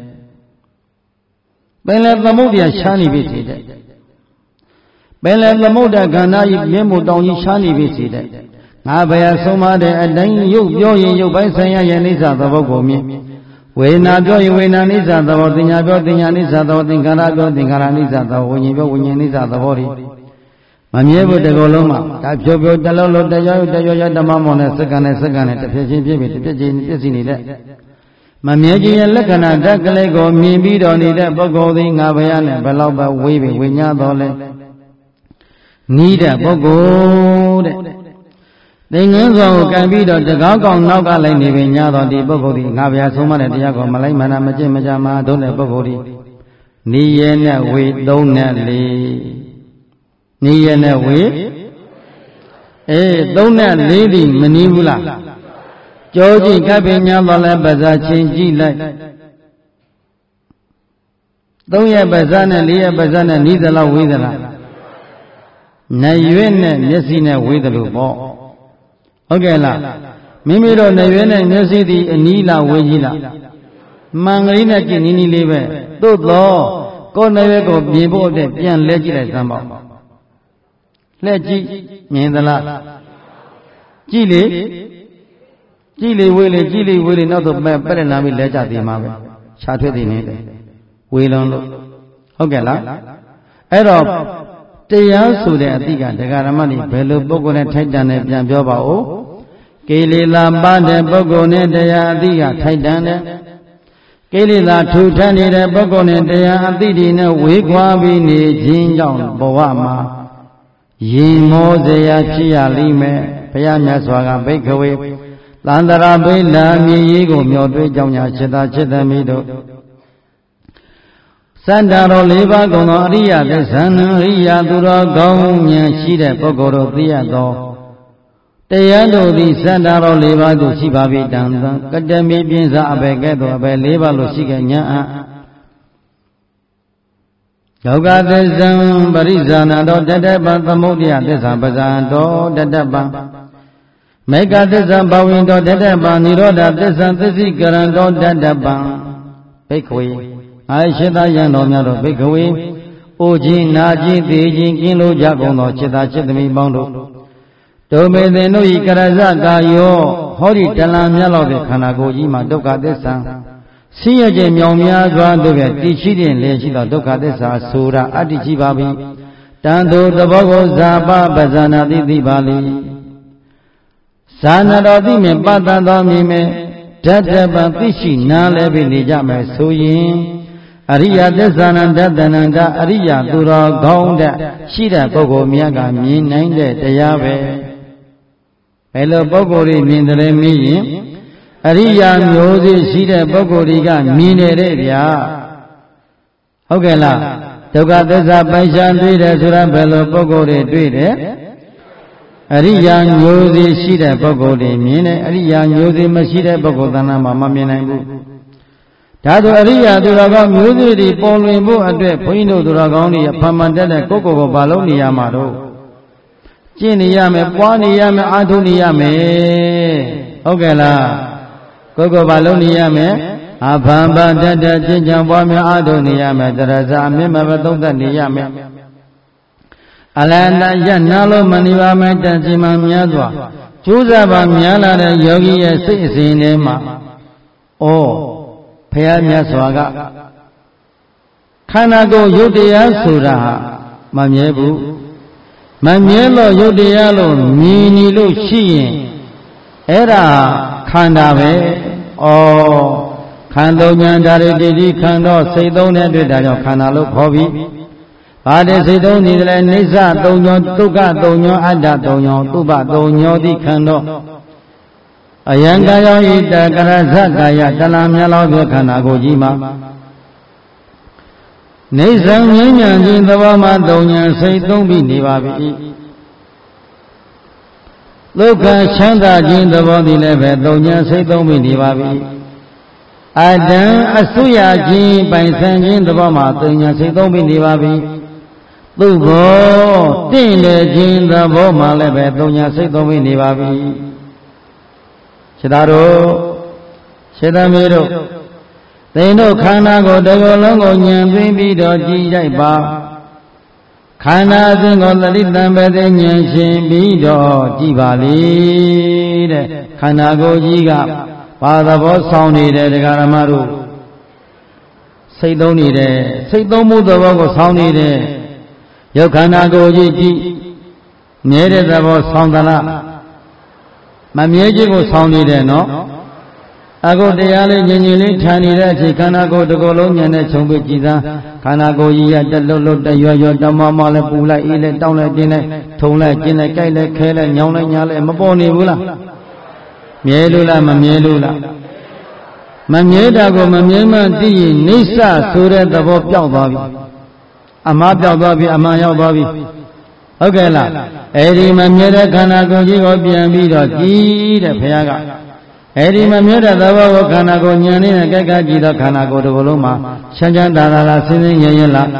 ပင်လည်းသမုဒ္ဒရာရှားနေပြီစီတဲ့ပင်လည်းသမုဒ္ဒကန္နာဤမြင့်မို့တောင်ကြီးရှားနေပြီစီတဲ့ငါဘုရားဆုံးမတဲ့အတိုင်းရုပ်ပြောရင်ရုပ်ပိုင်းဆိုင်ရာရဲ့နိစ္စသဘောကိုမြင်ဝေဒနာပြောရင်ဝေဒနာနိစ္စသဘောတင်ညာပြောတင်ညာနိစ္စသဘောသင်္ခါရပြောသင်္ခါရနိစ္စသဘောဝိညာဉ်ပြောဝိညာဉ်နိစ္စသဘောတွေမမြဲဘူးတကောလုံးမှာဒါဖြိုးဖြိုးတလုံးလုံးတရားတရောရဓမ္မမောနဲ့စက္ကန့်နဲ့စက္ကန့်နဲ့တစ်ဖြစ်ချင်းဖြစ်ပြီးတစ်ဖြစ်ချင်းပြည့်စည်နေတဲ့မမြဲခြင်းရဲ့လက္ခဏာဓာတ်ကလေးကိုမြင်ပြီးတော့နေတဲ့ပုဂ္ဂိုလ်သည်ငါဘုရားနဲ့ဘယ်လောက်ပဲဝေးပြီးဝိညာတော်လဲနီးတဲ့ပုဂ္ဂိုလ်တဲ့သင်္ကန်းစွာကိုကံပြီးတော့တကောက်ကောင်နောက်ကလိုက်နေပြီညတော့ဒီပုဂ္ဂိုလ်ဒီငါဗျာဆုံးမတဲ့တရားကိုမလိုက်မနာမကျင့်မကြမှာဒုတဲ့ပုဂ္ဂိုလ်ဒီနိယေနဲ့ဝေသုံးနဲ့လေးနိယေနဲ့ဝေအေးသုံးနဲ့လေးဒီမနီးဘူးလားကြောကြည့်ကပ်ပင်ညာပါလဲပါဇာချင်းကြည့်လိုက်သုံးရဲ့ပါဇာနဲ့လေးရဲ့ပါဇာနဲ့နီးသလားဝေးသလားနှရွက်နဲ့မျက်စိနဲ့ဝေးတယ်လို့ပေါ့ဟုတ်ကဲ့လားမိမိတို့နှရွက်နဲ့မျက်စိဒီအနီးလားဝေးကြီးလားမှန်ကလေးနဲ့ကြည့်နီးနီးလေးပဲသို့တော့ကိုယ်နှရွက်ကိုပြင်ဖို့အတွက်ပြန်လဲကြည့်လိုက်စမ်းပါလှည့်ကြည့်မြင်သလားကြည့်လေကြည့်လေဝေးလေကြည့်လေဝေးလေနောက်တော့ပဲပြက်နာပြီးလဲကြသေးမှာပဲခြားထွက်သေးနေတယ်ဝေးလုံးလို့ဟုတ်ကဲ့လားအဲ့တော့တရားဆိုတဲ့အတိကဒကာရမဏိဘယ်လိုပုဂ္ဂိုလ်နဲ့ထိုက်တန်တယ်ပြန်ပြောပါဦးကိလေသာပါတဲ့ပုဂ္ဂိုလ်နဲ့တရားအတိကထိုက်တန်တယ်ကိလေသာထူထပ်နေတဲ့ပုဂ္ဂိုလ်နဲ့တရားအတိဒီနဲ့ဝေခွာပြီးနေခြင်းကြောင့်ဘဝမှာရင်မောစရာဖြစ်ရလိမ့်မယ်ဘုရားမြတ်စွာကဘိက္ခဝေသန္တရာဘိလာမြေကြီးကိုမျောတွေးကြောင်းညာจิตာจิตသမီးတို့စန္ဒတော်လေးပါးကုန်သောအရိယသစ္စာနအရိယသူတော်ကောင်းဉာဏ်ရှိတဲ့ပုဂ္ဂိုလ်တို့သိရသောတရားတို့သည်စန္ဒတော်လေးပါးသို့ရှိပါပြီတံတံကတမိပြင်းစားအဘယ်ကဲ့သို့အဘယ်လေးပါးလို့ရှိခဲ့ညာအယောဂသစ္စာပရိဇာနာတော်တတပံသမုဒ္ဒယသစ္စာပဇာတော်တတပံမေကသစ္စာဘဝင်တော်တတပံនិရောဓသစ္စာသစ္စိကရံတော်တတပံဘိက္ခဝေအာရှိတယံတော်များတို့ဘိက္ခဝေအိုခြင်းနာခြင်းသေခြင်းကင်းလို့ကြကုန်သောจิตာจิตသမီးပေါင်းတို့ဒုမေသင်တို့ဤကရဇကာယောဟောဒီတလံမြတ်လောက်တဲ့ခန္ဓာကိုယ်ကြီးမှာဒုက္ခသစ္စာဆင်းရဲခြင်းမြောင်များစွာတို့ရဲ့တည်ရှိတဲ့လေရှိသောဒုက္ခသစ္စာဆိုတာအတ္တိရှိပါပြီတန်သူသဘောကိုဇာပပဇာနာတိသိပါလိဇာနာတော်သိမြင်ပတ္တသောမြင်မဲ့ဓာတ္တပံသိရှိနားလည်းပြီးနေကြမယ်ဆိုရင်အရိယသစ္စာနံတတနံတအရိယသူတော်ကောင်းတဲ့ရှိတဲ့ပုဂ္ဂိုလ်များကမြင်နိုင်တဲ့တရားပဲဘယ်လိုပုဂ္ဂိုလ်တွေမြင်တယ်မင်းရင်အရိယာမျိုးစေ့ရှိတဲ့ပုဂ္ဂိုလ်တွေကမြင်နေတဲ့ဗျာဟုတ်ကဲ့လားဒုက္ခသစ္စာပိုင်ရှားတွေ့တယ်ဆိုတာဘယ်လိုပုဂ္ဂိုလ်တွေတွေ့တယ်အရိယာမျိုးစေ့ရှိတဲ့ပုဂ္ဂိုလ်တွေမြင်တယ်အရိယာမျိုးစေ့မရှိတဲ့ပုဂ္ဂိုလ်သဏ္ဍာန်မှာမမြင်နိုင်ဘူးဒါဆိုအရိယာသူတော်ကောင်းမျိုးစေ့တွေပေါ်လွင်ဖို့အတွက်ဘုန်းကြီးတို့သူတော်ကောင်းတွေဖန်မှန်တက်တဲ့ကိုယ့်ကိုယ်ကိုဘာလို့နေရမှာတော့ကျင့်နေရမယ်ပွားနေရမယ်အားထုတ်နေရမယ်ဟုတ်ကဲ့လားကိုယ်ကိုယ်ဘာလို့နေရမယ်အဖန်ပတတ်တဲ့ကျင့်ကြံပွားများအားထုတ်နေရမယ်တရဇာအမြင့်မဘသုံးသက်နေရမယ်အလန္တရနာလို့မနေပါမယ်တန်စီမှများစွာကျိုးစားပါများလာတဲ့ယောဂီရဲ့စိတ်အစဉ်ထဲမှာဩဘုရားမြတ်စွာကခန္ဓာကိုယ်ယုတ်တရားဆိုတာမမြဲဘူးမမြဲလို့ယုတ်တရားလို့မြင်နေလို့ရှိရင်အဲ့ဒါခန္ဓာပဲဩခန္ဓာဉာဏ်ဓာရီတိတိခန္ဓာစိတ်သုံးတဲ့အတွက်ဒါကြောင့်ခန္ဓာလို့ခေါ်ပြီးဘာတဲ့စိတ်သုံးနေတယ်လဲနိစ္စသုံးညောဒုက္ခသုံးညောအတ္တသုံးညောသုဘသုံးညောတိခန္ဓာအယံကာယောဣတကရဇကာယတလံမြလောပြခန္ဓာကိုယ်ကြီးမှာနေဆံဉာဏ်ဉာဏ်ချင်းသဘောမှာသုံးဉာဏ်စိတ်သုံးပြီးနေပါပြီဒုက္ခချမ်းသာခြင်းသဘောသည်လည်းပဲသုံးဉာဏ်စိတ်သုံးပြီးနေပါပြီအတံအဆုရခြင်းပိုင်ဆိုင်ခြင်းသဘောမှာသုံးဉာဏ်စိတ်သုံးပြီးနေပါပြီသူဘောတင့်လေခြင်းသဘောမှာလည်းပဲသုံးဉာဏ်စိတ်သုံးပြီးနေပါပြီခြေသားတို့ခြေသားမေတို့သင်တို့ခန္ဓာကိုယ်တစ်ခုလုံးကိုဉာဏ်သွင်းပြီးတော့ကြည်လိုက်ပါခန္ဓာအစဉ်ကိုသတိတံပဲသိဉာဏ်ရှင်ပြီးတော့ကြည်ပါလေတဲ့ခန္ဓာကိုယ်ကြီးကဘာသဘောဆောင်နေတယ်တရားဓမ္မတို့စိတ်သုံးနေတယ်စိတ်သုံးမှုသဘောကိုဆောင်နေတယ်ယုတ်ခန္ဓာကိုယ်ကြီးကြည်မြဲတဲ့သဘောဆောင်သလားမမြဲခြင်းကိုဆောင်နေတယ်နော်အခုတရားလေးညင်ညင်လေးထိုင်နေတဲ့အချိန်ခန္ဓာကိုယ်တစ်ခုလုံးညံနဲ့ခြုံပြီးကြည်သာခန္ဓာကိုယ်ကြီးရတက်လွတ်လွတ်တရွရွတမမလည်းပူလိုက်အေးလိုက်တောင်းလိုက်တင်းလိုက်ထုံလိုက်ကျင်းလိုက်ကြိုက်လိုက်ခဲလိုက်ညောင်းလိုက်ညာလိုက်မပေါ်နေဘူးလားမြဲလို့လားမမြဲလို့လားမမြဲတာကိုမမြဲမှသိရင်နိစ္စဆိုတဲ့သဘောပျောက်သွားပြီအမှားပျောက်သွားပြီအမှန်ရောက်သွားပြီဟုတ်ကဲ့လားအဲ့ဒီမမြဲတဲ့ခန္ဓာကိုယ်ကြီးကိုပြန်ပြီးတော့ကြည်တဲ့ဘုရားကအဲ့ဒီမမြဲတဲ့သဘောကိုခန္ဓာကိုယ်ဉာဏ်နဲ့ကြိုက်ကကြည့်တော့ခန္ဓာကိုယ်တစ်ခုလုံးမှာချမ်းချမ်းသာသာလားဆင်းဆင်းရဲရဲလား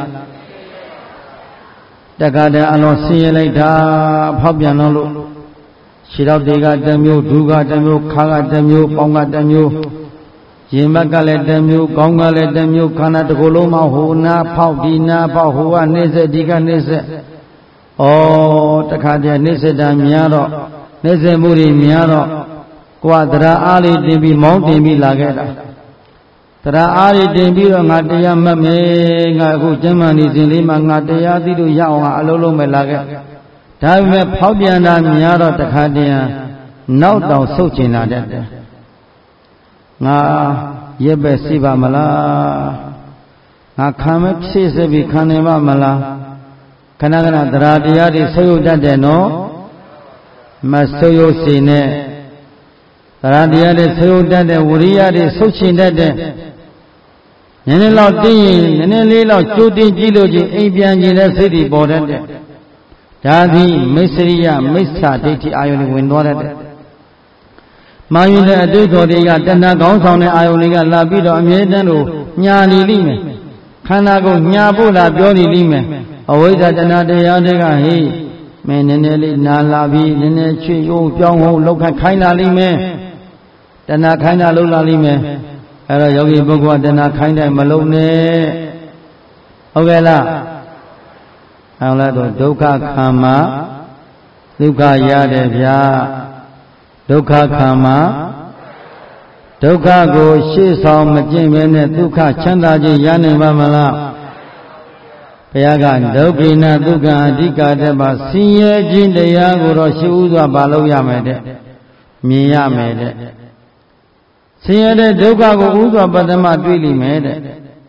တက္ကတဲ့ အလုံးဆင်းရဲလိုက်တာဖောက်ပြန်တော့လို့ခြေတော်တွေကတစ်မျိုးဒုကတစ်မျိုးခါကတစ်မျိုးပေါင်းကတစ်မျိုးရင်ဘက်ကလည်းတစ်မျိုးကောင်းကလည်းတစ်မျိုးခန္ဓာတစ်ခုလုံးမှာဟိုနာဖောက်ဒီနာဖောက်ဟိုကနေဆက်ဒီကနေဆက်ဩတခါတည်းနေဆက်တာများတော့နေဆက်မှုတွေများတော့ကိုယ်ကတရားအားလေးတင်ပြီးမောင်းတင်ပြီးလာခဲ့တာတရားအားလေးတင်ပြီးတော့ငါတရားမှတ်မယ်ငါအခုကျမ်းမာနေစဉ်လေးမှာငါတရားသိလို့ရအောင်ငါအလုံးလုံးပဲလာခဲ့ဒါပေမဲ့ဖောက်ပြန်တာများတော့တခါတည်းနောက်တောင်ဆုတ်ချင်လာတတ်တယ်ငါရက်ပဲစီပါမလားငါခံမဖြစ်စေပြီးခံနေပါမလားခဏခဏတရားတရားတွေဆုတ်ယုတ်တတ်တယ်နော်မဆုတ်ယုတ်စေနဲ့တရားတရားတွေဆုတ်ယုတ်တတ်တဲ့ဝိရိယတွေဆုတ်ချင်တတ်တဲ့နည်းနည်းလောက်တင်းရင်နည်းနည်းလေးလောက်ကြိုးတင်ကြည့်လို့ချင်းအိမ်ပြန်ကျင်တဲ့စိတ်တွေပေါ်တတ်တဲ့ဒါသည်မိစ္ဆရိယမိစ္ဆာဒိဋ္ဌိအာယုန်တွေဝင်သွားတတ်တဲ့မာယွန်းတဲ့အတွေ့အကြုံတွေကတဏှာကောင်းဆောင်တဲ့အာယုန်တွေကလာပြီးတော့အမြဲတမ်းလို့ညာနေလိမ့်မယ်ခန္ဓာကိုညာဖို့လာပြောနေလိမ့်မယ်အဝိဇ္ဇာတဏှာတရားတွေကဟေးမင်းနည်းနည်းလေးနာလာပြီးနည်းနည်းချွေရုံပြောင်းဟုတ်လောက်ခိုင်းလာလိမ့်မယ်တဏှာခိုင်းတာလောက်လာလိမ့်မယ်အဲ့တော့ယောဂီပုဂ္ဂိုလ်ကတဏှာခိုင်းတယ်မလုံးနဲ့ဟုတ်ကဲ့လားအောင်လားတော့ဒုက္ခခံမှာဒုက္ခရတယ်ဗျာဒုက္ခခံမှာဒုက္ခကိုရှေ့ဆောင်မကျင့်ဘဲနဲ့ဒုက္ခချမ်းသာခြင်းရနိုင်ပါမလားဘုရားကဒုက္ခိနဒုက္ခအဓိကတပါဆင်းရဲခြင်းတရားကိုတော့ရှေ့ဥစွာပါလို့ရမယ်တဲ့မြင်ရမယ်တဲ့ဆင်းရဲတဲ့ဒုက္ခကိုဥစွာပထမတွေ့လိမ့်မယ်တဲ့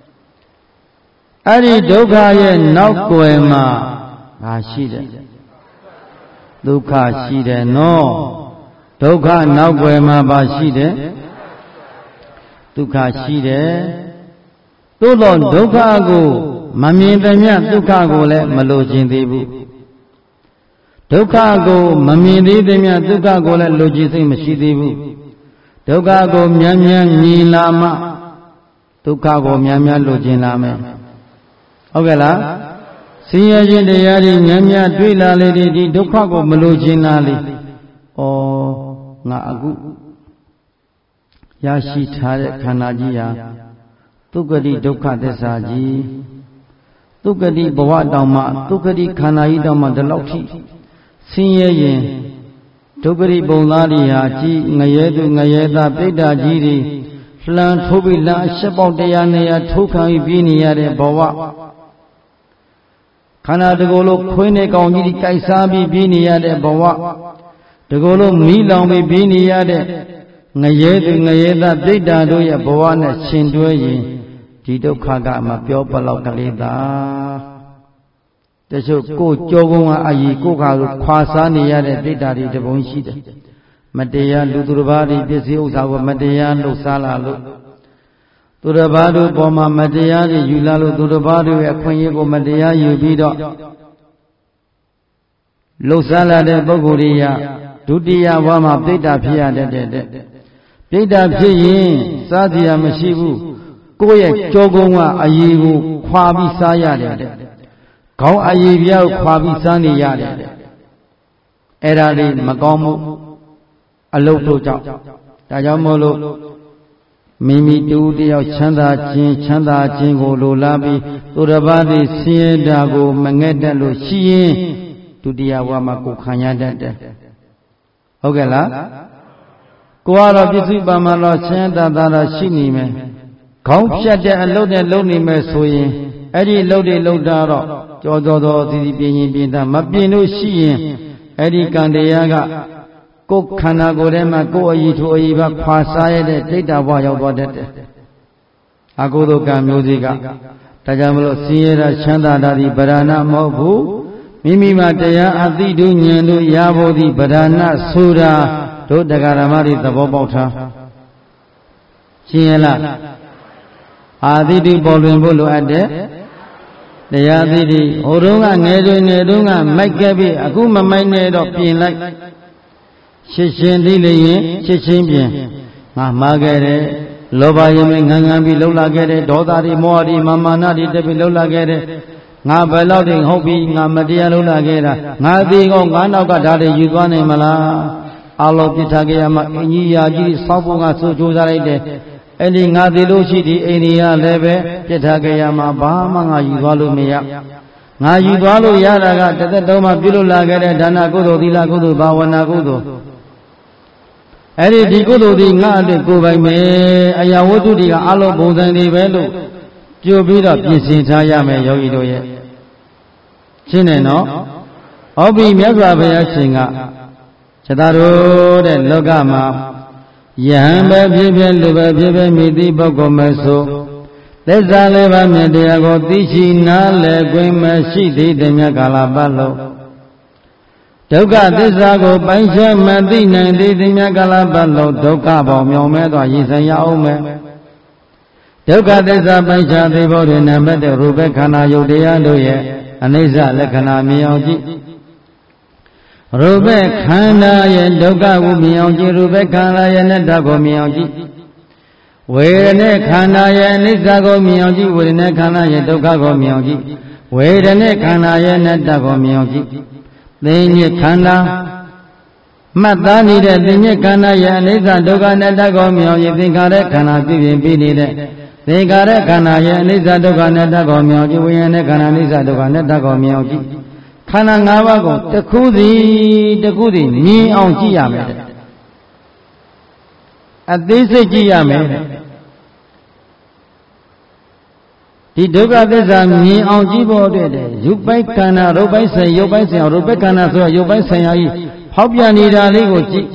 အဲ့ဒီဒုက္ခရဲ့နောက်ွယ်မှာဘာရှိတယ်ဒုက္ခရှိတယ်နော်ဒုက္ခနောက်ွယ်မှာဘာရှိတယ်ဒုက္ခရှိတယ်သို့တော့ဒုက္ခကိုမမြင်သမျှဒုက္ခကိုလည်းမလိုချင်သေးဘူးဒုက္ခကိုမမြင်သေးသမျှဒုက္ခကိုလည်းလိုချင်စိတ်မရှိသေးဘူးဒုက္ခကိုမြန်မြန်မြင်လာမှဒုက္ခကိုမြန်မြန်လိုချင်လာမယ်ဟုတ်ကဲ့လားဆင်းရဲခြင်းတရားတွေမြန်မြန်တွေ့လာလေဒီဒုက္ခကိုမလိုချင်လာလေဩငါအခုရရှိထားတဲ့ခန္ဓာကြီးဟာဒုက္ခတိဒုက္ခသစ္စာကြီးဒုက္ခတိဘဝတောင်မှဒုက္ခတိခန္ဓာကြီးတောင်မှဒီလောက်ထိဆင်းရဲရင်ဒုက္ခတိပုံသားတွေဟာကြီးငရဲသူငရဲသားပိဋ္ဌာကြီးတွေလှန်ထိုးပြီးလှန်အရှက်ပေါက်တရားနေရာထိုးခံပြီးပြေးနေရတဲ့ဘဝခန္ဓာတကိုယ်လုံးခွင်းနေကောင်ကြီးကြိုက်စားပြီးပြေးနေရတဲ့ဘဝတကိုယ်လုံးမီးလောင်ပြီးပြေးနေရတဲ့ငရဲသူငရဲသားပိဋ္ဌာတို့ရဲ့ဘဝနဲ့ရှင်တွဲရင်ဒီဒုက္ခကမပြောပလောက်ကလေးသာတချို့ကိုကြောကုန်းကအကြီးကိုခါကိုခွာစားနေရတဲ့ပိဋ္ဌာတွေတပုံရှိတယ်မတရားလူသူတစ်ပါးတွေပစ္စည်းဥစ္စာကိုမတရားလှုပ်ရှားလာလို့သူတစ်ပါးတို့ပေါ်မှာမတရားတွေယူလာလို့သူတစ်ပါးတို့ရဲ့အခွင့်အရေးကိုမတရားယူပြီးတော့လှုပ်ရှားလာတဲ့ပုဂ္ဂိုလ်တွေကဒုတိယဘဝမှာပိဋ္ဌာဖြစ်ရတဲ့တဲ့ပိဋ္ဌာဖြစ်ရင်စားတရားမရှိဘူးကိုယ့်ရဲ့ကြောကုန်းကအရေးကိုခွာပြီးစားရတယ်တဲ့ခေါင်းအရေးပြားကိုခွာပြီးစားနေရတယ်တဲ့အဲ့ဒါလေးမကောင်းဘူးအလုတ်တို့ကြောင့်ဒါကြောင့်မို့လို့မိမိတူတယောက်ချမ်းသာခြင်းချမ်းသာခြင်းကိုလိုလားပြီးသူတစ်ပါးသည်ဆင်းရဲတာကိုမငဲ့တတ်လို့ရှိရင်ဒုတိယဘဝမှာကိုခံရတတ်တယ်ဟုတ်ကဲ့လားကိုကတော့ပြစ္ဆုတ်ပါမှာတော့ဆင်းရဲတာတော့ရှိနေမယ်ခေါင်းဖြတ်တဲ့အလုတ်နဲ့လုံနေမယ်ဆိုရင်အဲ့ဒီလုတ်တွေလုတ်တာတော့ကြောတော်တော်သီးသီးပြင်းပြင်းပြင်းတာမပြင်းလို့ရှိရင်အဲ့ဒီကံတရားကကိုယ်ခန္ဓာကိုယ်ထဲမှာကိုယ်အည်ထိုအည်ပါခွာစားရတဲ့ဒိဋ္ဌဘဝရောက်သွားတတ်တယ်အကုသိုလ်ကံမျိုးစေ့ကဒါကြောင့်မလို့ဆင်းရဲတာချမ်းသာတာဒီဗราဏမဟုတ်ဘူးမိမိမှာတရားအသိတို့ဉာဏ်တို့ရဖို့ဒီဗราဏဆိုတာတို့တရားဓမ္မတွေသဘောပေါက်ထားရှင်းရလားအာသိတိပေါ်လွင်ဖို့လိုအပ်တယ်တရားသိတိဟိုတုန်းကငယ်တွင်ငယ်တုန်းကမိုက်ခဲ့ပြီအခုမမိုက်နဲ့တော့ပြင်လိုက်ရှင်းရှင်းသိလျင်ရှင်းရှင်းပြင်ငါမှားခဲ့တယ်လောဘရင်နဲ့ငန်းငန်းပြီးလှုပ်လာခဲ့တယ်ဒေါသတွေမောဟတွေမာမာနတွေတက်ပြီးလှုပ်လာခဲ့တယ်ငါဘယ်လောက်တင်ဟုတ်ပြီငါမတရားလှုပ်လာခဲ့တာငါသိကောငါနောက်ကဓာတ်တွေယူသွားနိုင်မလားအလောပြစ်ထားခဲ့ရမှာအင်ကြီးရာကြီးစောက်ဖို့ငါစိုးကြိုးစားလိုက်တယ်အဲ့ဒီငါသိလို့ရှိဒီအိန္ဒိယလည်းပဲပြစ်ထားခဲ့ရမှာဘာမှငါယူသွားလို့မရငါယူသွားလို့ရတာကတသက်တုံးမှပြုလုပ်လာခဲ့တဲ့ဒါနကုသိုလ်သီလကုသိုလ်ဘာဝနာကုသိုလ်အဲ့ဒီဒီကုသိုလ်ဒီငါအတွက်ကိုယ်ပိုင်မယ်အရာဝတ္ထုတွေကအလုံးပုံစံတွေပဲလို့ကြိုပြီးတော့ပြင်ဆင်ထားရမယ်ယောဂီတို့ရဲ့ရှင်းတယ်နော်ဟောပြီမြတ်စွာဘုရားရှင်ကခြေသားတို့တဲ့လောကမှာယဟန်ပဲဖြစ်ဖြစ်လူပဲဖြစ်ဖြစ်မိသည့်ပုဂ္ဂိုလ်မဆိုသစ္စာလေးပါးမြတ်တရားကိုသိရှိနားလည်ခွင့်မရှိသေးတဲ့မြတ်ကာလပတ်လုံးဒုက္ခသစ္စာကိုပိုင်းခြားမသိနိုင်သေးတဲ့မြတ်ကာလပတ်လုံးဒုက္ခပေါင်းမြောင်မဲသွားရင်ဆိုင်ရအောင်မယ်ဒုက္ခသစ္စာပိုင်းခြားသိဖို့တွင်နံပါတ်ရူပခန္ဓာယုတ်တရားတို့ရဲ့အနိစ္စလက္ခဏာမြင်အောင်ကြည့်ရူပခန္ဓာရဲ့ဒုက္ခကိုမြင်အောင်ကြည့်ရူပခန္ဓာရဲ့အနတ္တကိုမြင်အောင်ကြည့်ဝေဒနာခန္ဓာရဲ့အနိစ္စကိုမြင်အောင်ကြည့်ဝေဒနာခန္ဓာရဲ့ဒုက္ခကိုမြင်အောင်ကြည့်ဝေဒနာခန္ဓာရဲ့အနတ္တကိုမြင်အောင်ကြည့်သိဉ္ဇခန္ဓာမှတ်သားနေတဲ့သိဉ္ဇခန္ဓာရဲ့အနိစ္စဒုက္ခအနတ္တကိုမြင်အောင်ကြည့်သင်္ခါရခန္ဓာပြည့်ပြည့်ပြီးနေတဲ့သင်္ခါရခန္ဓာရဲ့အနိစ္စဒုက္ခအနတ္တကိုမြင်အောင်ကြည့်ဝိညာဉ်နဲ့ခန္ဓာအနိစ္စဒုက္ခအနတ္တကိုမြင်အောင်ကြည့်ခန္ဓာ၅ပါးကိုတစ်ခုစီတစ်ခုစီမြင်အောင်ကြည့်ရမယ်အသေးစိတ်ကြည့်ရမယ်ဒီဒုက္ခသစ္စာမြင်အောင်ကြည့်ဖို့အတွက်ရုပ်ပိုင်းခန္ဓာရုပ်ပိုင်းဆိုင်ရုပ်ပိုင်းဆိုင်ရုပ်ပိုင်းခန္ဓာဆိုတော့ရုပ်ပိုင်းဆိုင်ရာကြီးဖောက်ပြန်နေတာလေးကိုကြည့်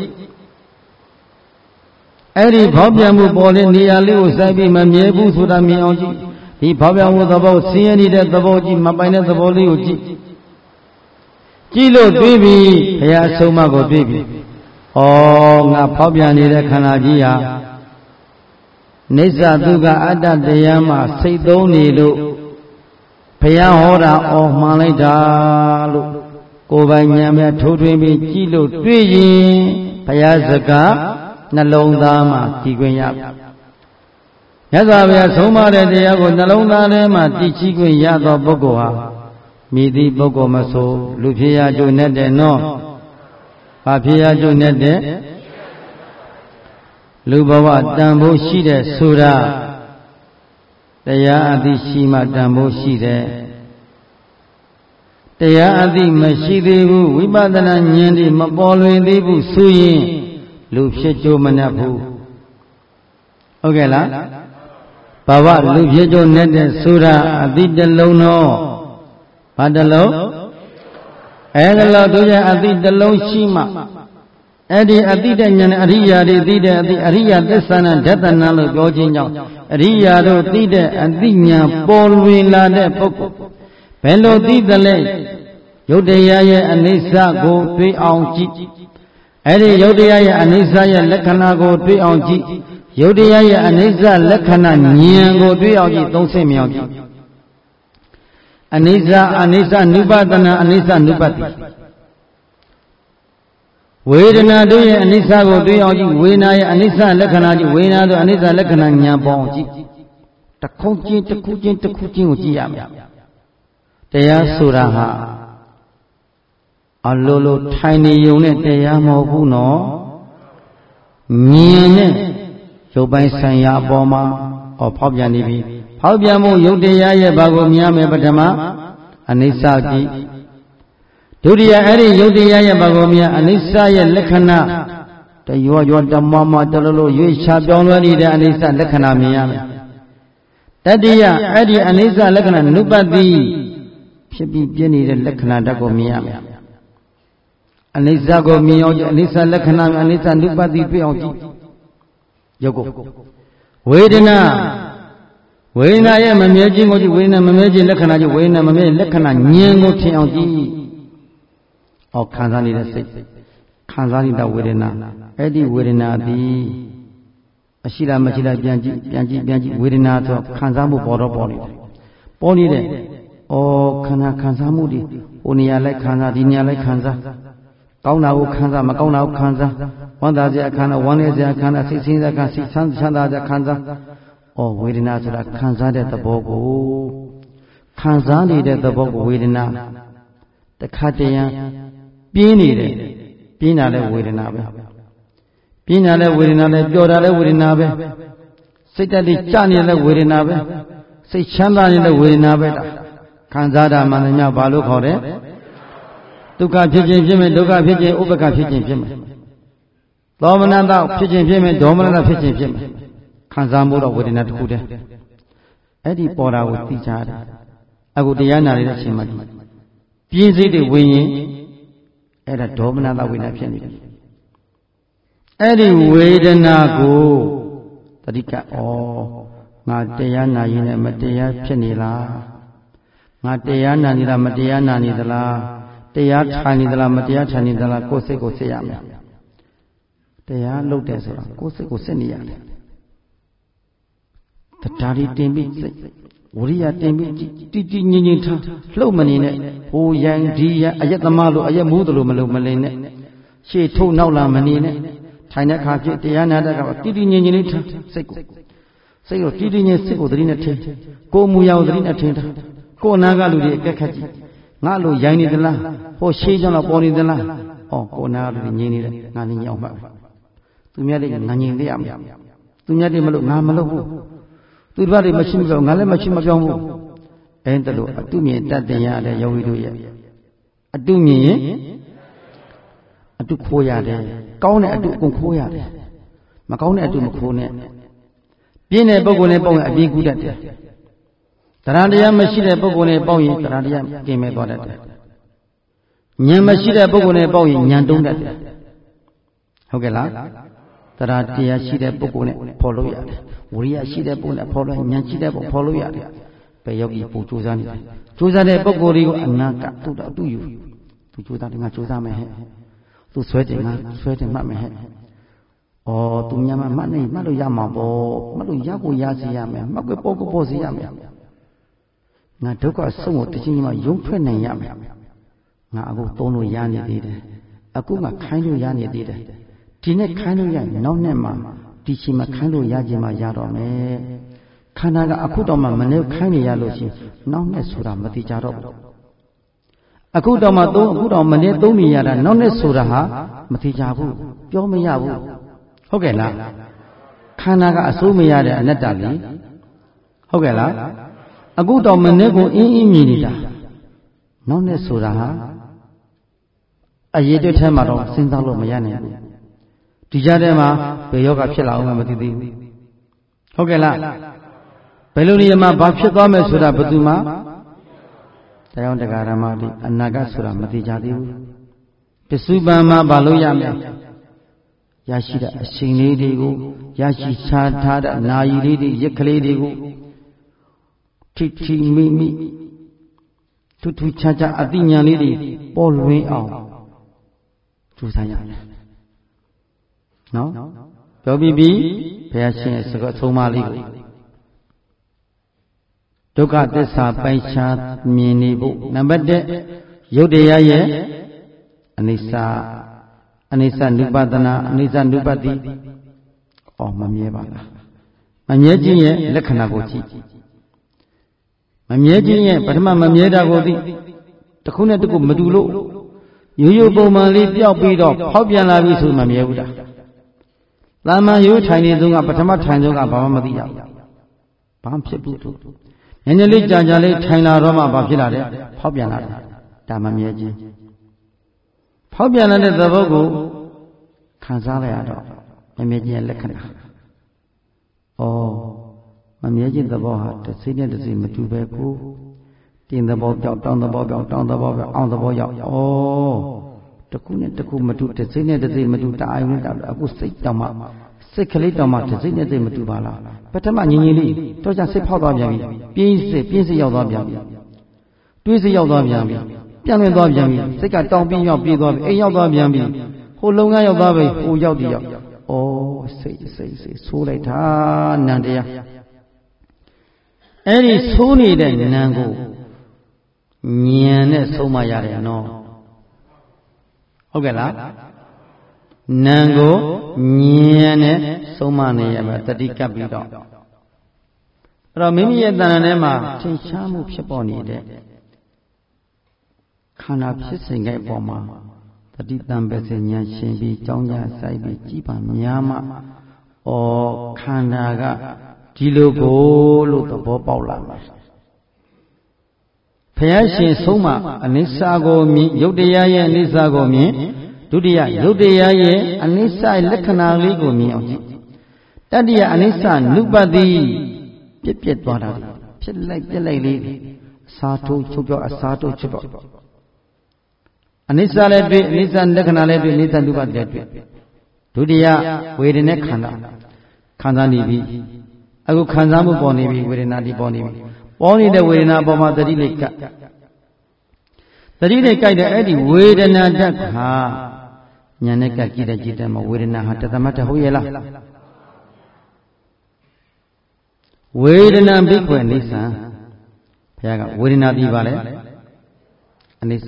အဲ့ဒီဖောက်ပြန်မှုပေါ်တဲ့နေရာလေးကိုစိုက်ပြီးမမြဲဘူးဆိုတာမြင်အောင်ကြည့်ဒီဖောက်ပြန်မှုသဘောဆင်းရဲနေတဲ့သဘောကြည့်မပိုင်တဲ့သဘောလေးကိုကြည့်ကြည့်လို့တွေးပြီးဘုရားအဆုံးအမကိုတွေးပြီးဩငါဖောက်ပြန်နေတဲ့ခန္ဓာကြီးဟာနိစ္စဒုက္ခအတ္တတရားမှာစိတ်သုံးနေလို့ဘုရားဟောတာအော်မှန်လိုက်တာလို့ကိုယ်ပိုင်ဉာဏ်နဲ့ထိုးထွင်းပြီးကြည့်လို့တွေ့ရင်ဘုရားစကားနှလုံးသားမှာတည်ခွင့်ရမြတ်စွာဘုရားဆုံးမတဲ့တရားကိုနှလုံးသားထဲမှာတည်ချခွင့်ရသောပုဂ္ဂိုလ်ဟာမိသည့်ပုဂ္ဂိုလ်မဆိုလူဖြစ်ရကျုံနဲ့တဲ့နော်ဘာဖြစ်ရကျုံနဲ့တဲ့လူဘဝတန်ဖိုးရှိတဲ့ဆိုတာတရားအသိရှိမှတန်ဖိုးရှိတယ်တရားအသိမရှိသေးဘူးဝိပဿနာဉာဏ်ဒီမပေါ်လွင်သေးဘူးဆိုရင်လူဖြစ်ကြိုးမနှက်ဘူးဟုတ်ကဲ့လားဘဝလူဖြစ်ကြိုးနဲ့တဲ့ဆိုတာအသိတလုံးတော့ဘာတလုံးအဲဒါလို့တို့ရဲ့အသိတလုံးရှိမှအဲ့ဒီအတိတဉာဏ်နဲ့အရိယာတွေသိတဲ့အတိအရိယာသစ္စာနဲ့ဓတ္တနာလို့ပြောခြင်းကြောင့်အရိယာတို့သိတဲ့အတိဉာဏ်ပေါ်လွင်လာတဲ့ပုဂ္ဂိုလ်ဘယ်လိုသိသလဲယုတ်တရားရဲ့အနိစ္စကိုတွေးအောင်ကြည့်အဲ့ဒီယုတ်တရားရဲ့အနိစ္စရဲ့လက္ခဏာကိုတွေးအောင်ကြည့်ယုတ်တရားရဲ့အနိစ္စလက္ခဏာဉာဏ်ကိုတွေးအောင်ကြည့်သုံးဆင့်မြောင်ကြည့်အနိစ္စအနိစ္စနုပဒနာအနိစ္စနုပတိဝေဒနာတို့ရဲ့အနိစ္စကိုတွေ့အောင်ကြည့်ဝေဒနာရဲ့အနိစ္စလက္ခဏာကြည့်ဝေဒနာတို့အနိစ္စလက္ခဏာဉာဏ်ပေါအောင်ကြည့်တစ်ခုချင်းတစ်ခုချင်းတစ်ခုချင်းကိုကြည့်ရမယ်တရားဆိုတာဟာအလိုလိုထိုင်နေုံနဲ့တရားမဟုတ်ဘူးနော်ဉာဏ်နဲ့ရုပ်ပိုင်းဆိုင်ရာအပေါ်မှာဟောဖောက်ပြန်နေပြီဖောက်ပြန်မှုရုပ်တရားရဲ့ဘာကိုမြင်ရမယ်ပထမအနိစ္စကြည့်ဒုတိယအဲ့ဒီယုတ်တရားရဲ့ဘာကိုမြင်အနိစ္စရဲ့လက္ခဏာတရွရွတမမတလလို့ရွေးချပြောင်းလဲနေတဲ့အနိစ္စလက္ခဏာမြင်ရမယ်တတိယအဲ့ဒီအနိစ္စလက္ခဏာနုပတိဖြစ်ပြီးပြည့်နေတဲ့လက္ခဏာဓာတ်ကိုမြင်ရမယ်အနိစ္စကိုမြင်အောင်ကြည့်အနိစ္စလက္ခဏာအနိစ္စနုပတိတွေ့အောင်ကြည့်ရုပ်ကိုဝေဒနာဝေဒနာရဲ့မမြဲခြင်းကိုကြည့်ဝေဒနာမမြဲခြင်းလက္ခဏာကြည့်ဝေဒနာမမြဲလက္ခဏာဉာဏ်ကိုထင်အောင်ကြည့်။အော်ခံစားနေတဲ့စိတ်ခံစားနေတဲ့ဝေဒနာအဲ့ဒီဝေဒနာသည်အရှိလားမရှိလားပြန်ကြည့်ပြန်ကြည့်ပြန်ကြည့်ဝေဒနာဆိုခံစားမှုပေါ်တော့ပေါ်နေတယ်ပေါ်နေတဲ့အော်ခန္ဓာခံစားမှုတွေဟိုနေရာလိုက်ခံစားဒီနေရာလိုက်ခံစားကောင်းတာကိုခံစားမကောင်းတာကိုခံစားဝမ်းသာစရာခံစားဝမ်းနည်းစရာခံစားစိတ်ဆင်းရဲခံစိတ်ချမ်းချမ်းသာစရာခံစားအော်ဝေဒနာဆိုတာခံစားတဲ့သဘောကိုခံစားနေတဲ့သဘောကိုဝေဒနာတခါတည်းရန်ပြင်းနေတယ်ပြင်းတာလည်းဝေဒနာပဲပြင်းတာလည်းဝေဒနာလည်းပျော်တာလည်းဝေဒနာပဲစိတ်တက်တိကြနေလည်းဝေဒနာပဲစိတ်ချမ်းသာနေလည်းဝေဒနာပဲခံစားတာမှန်တယ်များဘာလို့ခေါ်တယ်ဒုက္ခဖြစ်ခြင်းဖြစ်မယ်ဒုက္ခဖြစ်ခြင်းဥပ္ပခဖြစ်ခြင်းဖြစ်မယ်သောမနတဖြစ်ခြင်းဖြစ်မယ်ဒေါမနတဖြစ်ခြင်းဖြစ်မယ်ခံစားမှုတော့ဝေဒနာတစ်ခုတည်းအဲ့ဒီပေါ်တာကိုသိကြတယ်အခုတရားနာနေတဲ့အချိန်မှာပြင်းစိတ်တွေဝင်ရင်အဲ့ဒါဒေါမနတဝေဒနာဖြစ်နေတယ်အဲ့ဒီဝေဒနာကိုတတိကဩငါတရားနာရင်လည်းမတရားဖြစ်နေလားငါတရားနာနေလားမတရားနာနေသလားတရားထိုင်နေသလားမတရားထိုင်နေသလားကိုယ်စိတ်ကိုစစ်ရမယ်တရားလုပ်တယ်ဆိုတာကိုယ်စိတ်ကိုစစ်နေရတယ်တရားဒီတင်ပြီးစိတ်ဝရိယတင်ပြီးတိတိငြိမ်ငြိမ်ထားလှုပ်မနေနဲ့ဟိုရန်ဒီရန်အယက်သမားလို့အယက်မူးတယ်လို့မလို့မလင်နဲ့ရှေ့ထုတ်နောက်လာမနေနဲ့ထိုင်တဲ့အခါဖြစ်တရားနာတဲ့အခါတိတိငြိမ်ငြိမ်လေးထားစိတ်ကိုစိတ်ကိုတိတိငြိမ်စိတ်ကိုသတိနဲ့ထင်ကိုယ်မူရအောင်သတိနဲ့ထင်ထားကိုယ်နာကလူတွေအကက်ခတ်ကြည့်ငါလိုရိုင်းနေသလားဟိုရှေးကြောင်းတော့ပေါ်နေသလားဩကိုယ်နာကလူတွေငြိမ်နေတယ်ငါလည်းငြိမ်အောင်မှတ်သူများတွေငါငြိမ်သေးရမယ်သူများတွေမလို့ငါမလို့ဘူးသူတို့တွေမရှိမပြောငါလည်းမရှိမပြောဘူးအဲဒါလို့အတုမြင်တတ်တင်ရတဲ့ယောဂီတို့ရဲ့အတုမြင်ရင်အတုခိုးရတယ်ကောင်းတဲ့အတုအကုန်ခိုးရတယ်မကောင်းတဲ့အတုမခိုးနဲ့ပြင်းတဲ့ပုဂ္ဂိုလ်နဲ့ပေါင်းရင်အပြင်းကူးတတ်တယ်တရားတရားမရှိတဲ့ပုဂ္ဂိုလ်နဲ့ပေါင်းရင်တရားတရားကျင်မဲ့သွားတတ်တယ်ဉာဏ်မရှိတဲ့ပုဂ္ဂိုလ်နဲ့ပေါင်းရင်ဉာဏ်တုံးတတ်တယ်ဟုတ်ကဲ့လားတရားတရားရှိတဲ့ပုဂ္ဂိုလ်နဲ့ဖော်လို့ရတယ်ဝိရိယရှိတဲ့ပုဂ္ဂိုလ်နဲ့ဖော်လို့ဉာဏ်ရှိတဲ့ပုဂ္ဂိုလ်ဖော်လို့ရတယ်ပဲယောဂီပူကြိုးစားနေတယ်ကြိုးစားတဲ့ပုဂ္ဂိုလ်တွေကိုအနာကသူ့တော့အတူယူသူကြိုးစားတယ်ငါကြိုးစားမယ်ဟဲ့သူဆွဲတယ်ငါဆွဲတယ်မှတ်မယ်ဟဲ့ဩသူများမှမှတ်နေမှတ်လို့ရမှာပေါ့မှတ်လို့ရကိုရစီရမယ်မှတ်ကိုပေါ့ကိုပေါ့စီရမယ်ငါဒုက္ခဆုံးကိုတချင်းချင်းမှယုံထွက်နိုင်ရမယ်ငါအခုသုံးလို့ရနေသေးတယ်အခုမှခိုင်းလို့ရနေသေးတယ်ဒီနေ့ခိုင်းလို့ရနောက်နေ့မှဒီချိန်မှခိုင်းလို့ရခြင်းမှရတော့မယ်ခန္ဓာကအခုတော့မှမနေ့ခိုင်းနေရလို့ရှိရင်နောက်နေ့ဆိုတာမသိကြတော့ဘူးအခုတော့မှသုံးအခုတော့မနေ့သုံးနေရတာနောက်နေ့ဆိုတာဟာမသိကြဘူးပြောမရဘူးဟုတ်ကဲ့လားခန္ဓာကအစိုးမရတဲ့အနတ္တလေဟုတ်ကဲ့လားအခုတော့မနေ့ကိုအင်းအင်းမြည်နေတာနောက်နေ့ဆိုတာဟာအရေးတွက်ထဲမှာတော့စဉ်းစားလို့မရနိုင်ဘူးဒီကြားထဲမှာဘယ်ယောဂဖြစ်လာအောင်မသိသေးဘူးဟုတ်ကဲ့လားဘယ်လိုနေရာမှာဘာဖြစ်သွားမယ်ဆိုတာဘယ်သူမှတရားတရားဓမ္မတိအနာဂတ်ဆိုတာမသိကြသေးဘူးပစ္စုပန်မှာဘာလို့ရမလဲရရှိတဲ့အချိန်လေးတွေကိုရရှိချထားတဲ့နာယီလေးတွေရက်ကလေးတွေကိုထိထိမိမိထူးထူးခြားခြားအသိဉာဏ်လေးတွေပေါ်လွင်အောင်ကြိုးစားရမယ်နော်ပြောပြီးပြီဘုရားရှင်ရဲ့စကားဆုံးမလေးကိုဒုက္ခသစ္စာပိုင်ခြားမြင်နေဖို့နံပါတ်တစ်ယုတ်တရားရဲ့အနိစ္စအနိစ္စနုပဒနာအနိစ္စနုပတိအော်မမြဲပါလားမမြဲခြင်းရဲ့လက္ခဏာကိုကြည့်မမြဲခြင်းရဲ့ပထမမမြဲတာကိုသိတစ်ခုနဲ့တစ်ခုမတူလို့ရိုးရိုးပုံမှန်လေးပျောက်ပြီးတော့ဖောက်ပြန်လာပြီဆိုမှမမြဲဘူးတာသာမန်ရိုးထိုင်နေသူကပထမထိုင်ဆုံးကဘာမှမသိရဘူးဘာမှဖြစ်ဘူးသူနည်းနည်းလေးကြာကြာလေးထိုင်လာတော့မှဘာဖြစ်လာတယ်ဖောက်ပြန်လာတယ်ဒါမမြဲခြင်းဖောက်ပြန်လာတဲ့သဘောကိုခံစားလိုက်ရတော့မမြဲခြင်းရဲ့လက္ခဏာဩမမြဲခြင်းသဘောဟာတစ်စိမ့်နဲ့တစ်စိမ့်မတူပဲကိုတင်းသဘောပြောက်တောင်းသဘောပြောက်တောင်းသဘောပြောက်အောင်သဘောရောက်ဩတခုနဲ့တခုမတူတစ်စိမ့်နဲ့တစ်စိမ့်မတူတအာယုနဲ့တအခုစိတ်တောင်မှစိတ်ကလေးတောင်မှတစ်စိမ့်နဲ့တစ်စိမ့်မတူပါလားပထမငြင်းငြင်းလေးတော့ကြစိတ်ဖောက်သွားပြန်ပြီပြင်းစစ်ပြင်းစစ်ရောက်သွားပြန်ပြီတွေးစစ်ရောက်သွားပြန်ပြီပြန်လွင်သွားပြန်ပြီစိတ်ကတောင်ပြင်းရောက်ပြေးသွားပြီအိမ်ရောက်သွားပြန်ပြီဟိုလုံငန်းရောက်သွားပြီဟိုရောက်တည်ရောက်ဩစိတ်စိတ်စိတ်ဆိုးလိုက်တာနံတရားအဲ့ဒီဆိုးနေတဲ့နံကိုဉာဏ်နဲ့ဆုံးမရတယ်နော်ဟုတ်ကဲ့လားနံကိုဉာဏ်နဲ့ဆုံးမနေရမှာတတိကပ်ပြီးတော့အဲ့တော့မိမိရဲ့တဏ္ဍာထဲမှာထင်ရှားမှုဖြစ်ပေါ်နေတဲ့ခန္ဓာဖြစ်စဉ်ရဲ့အပေါ်မှာတတိတံပဲစဉာဏ်ရှင်ပြီးကြောင်းကြဆိုင်ပြီးကြည်ပါများမှဩခန္ဓာကဒီလိုကိုလို့သဘောပေါက်လာမှာဘုရားရှင်ဆုံးမအနိစ္စကိုမြင်ယုတ်တရားရဲ့အနိစ္စကိုမြင်ဒုတိယယုတ်တရားရဲ့အနိစ္စလက္ခဏာလေးကိုမြင်အောင်ကြည့်တတိယအနိစ္စနုပတ္တိပြက်ပြက်သွားတာဖြစ်လိုက်ပြက်လိုက်လေးအစာထိုးချုပ်ပြောအစာထိုးချုပ်ပြောအနိစ္စလည်းတွေ့အနိစ္စလက္ခဏာလည်းတွေ့အနိစ္စနုပတ္တိလည်းတွေ့ဒုတိယဝေဒနာခန္ဓာခံစားနေပြီအခုခံစားမှုပေါ်နေပြီဝေဒနာဒီပေါ်နေပြီပေါ်နေတဲ့ဝေဒနာအပေါ်မှာသတိလေးကပ်သတိလေးကြိုက်တဲ့အဲ့ဒီဝေဒနာဓာတ်ဟာညာနဲ့ကပ်ကြည့်တဲ့ကြည့်တဲ့မှာဝေဒနာဟာတသမတ်တဟုတ်ရဲ့လားဝေဒနာဘိက္ခွေအိဋ္ဌံဘုရားကဝေဒနာပြီးပါလေအနိစ္စ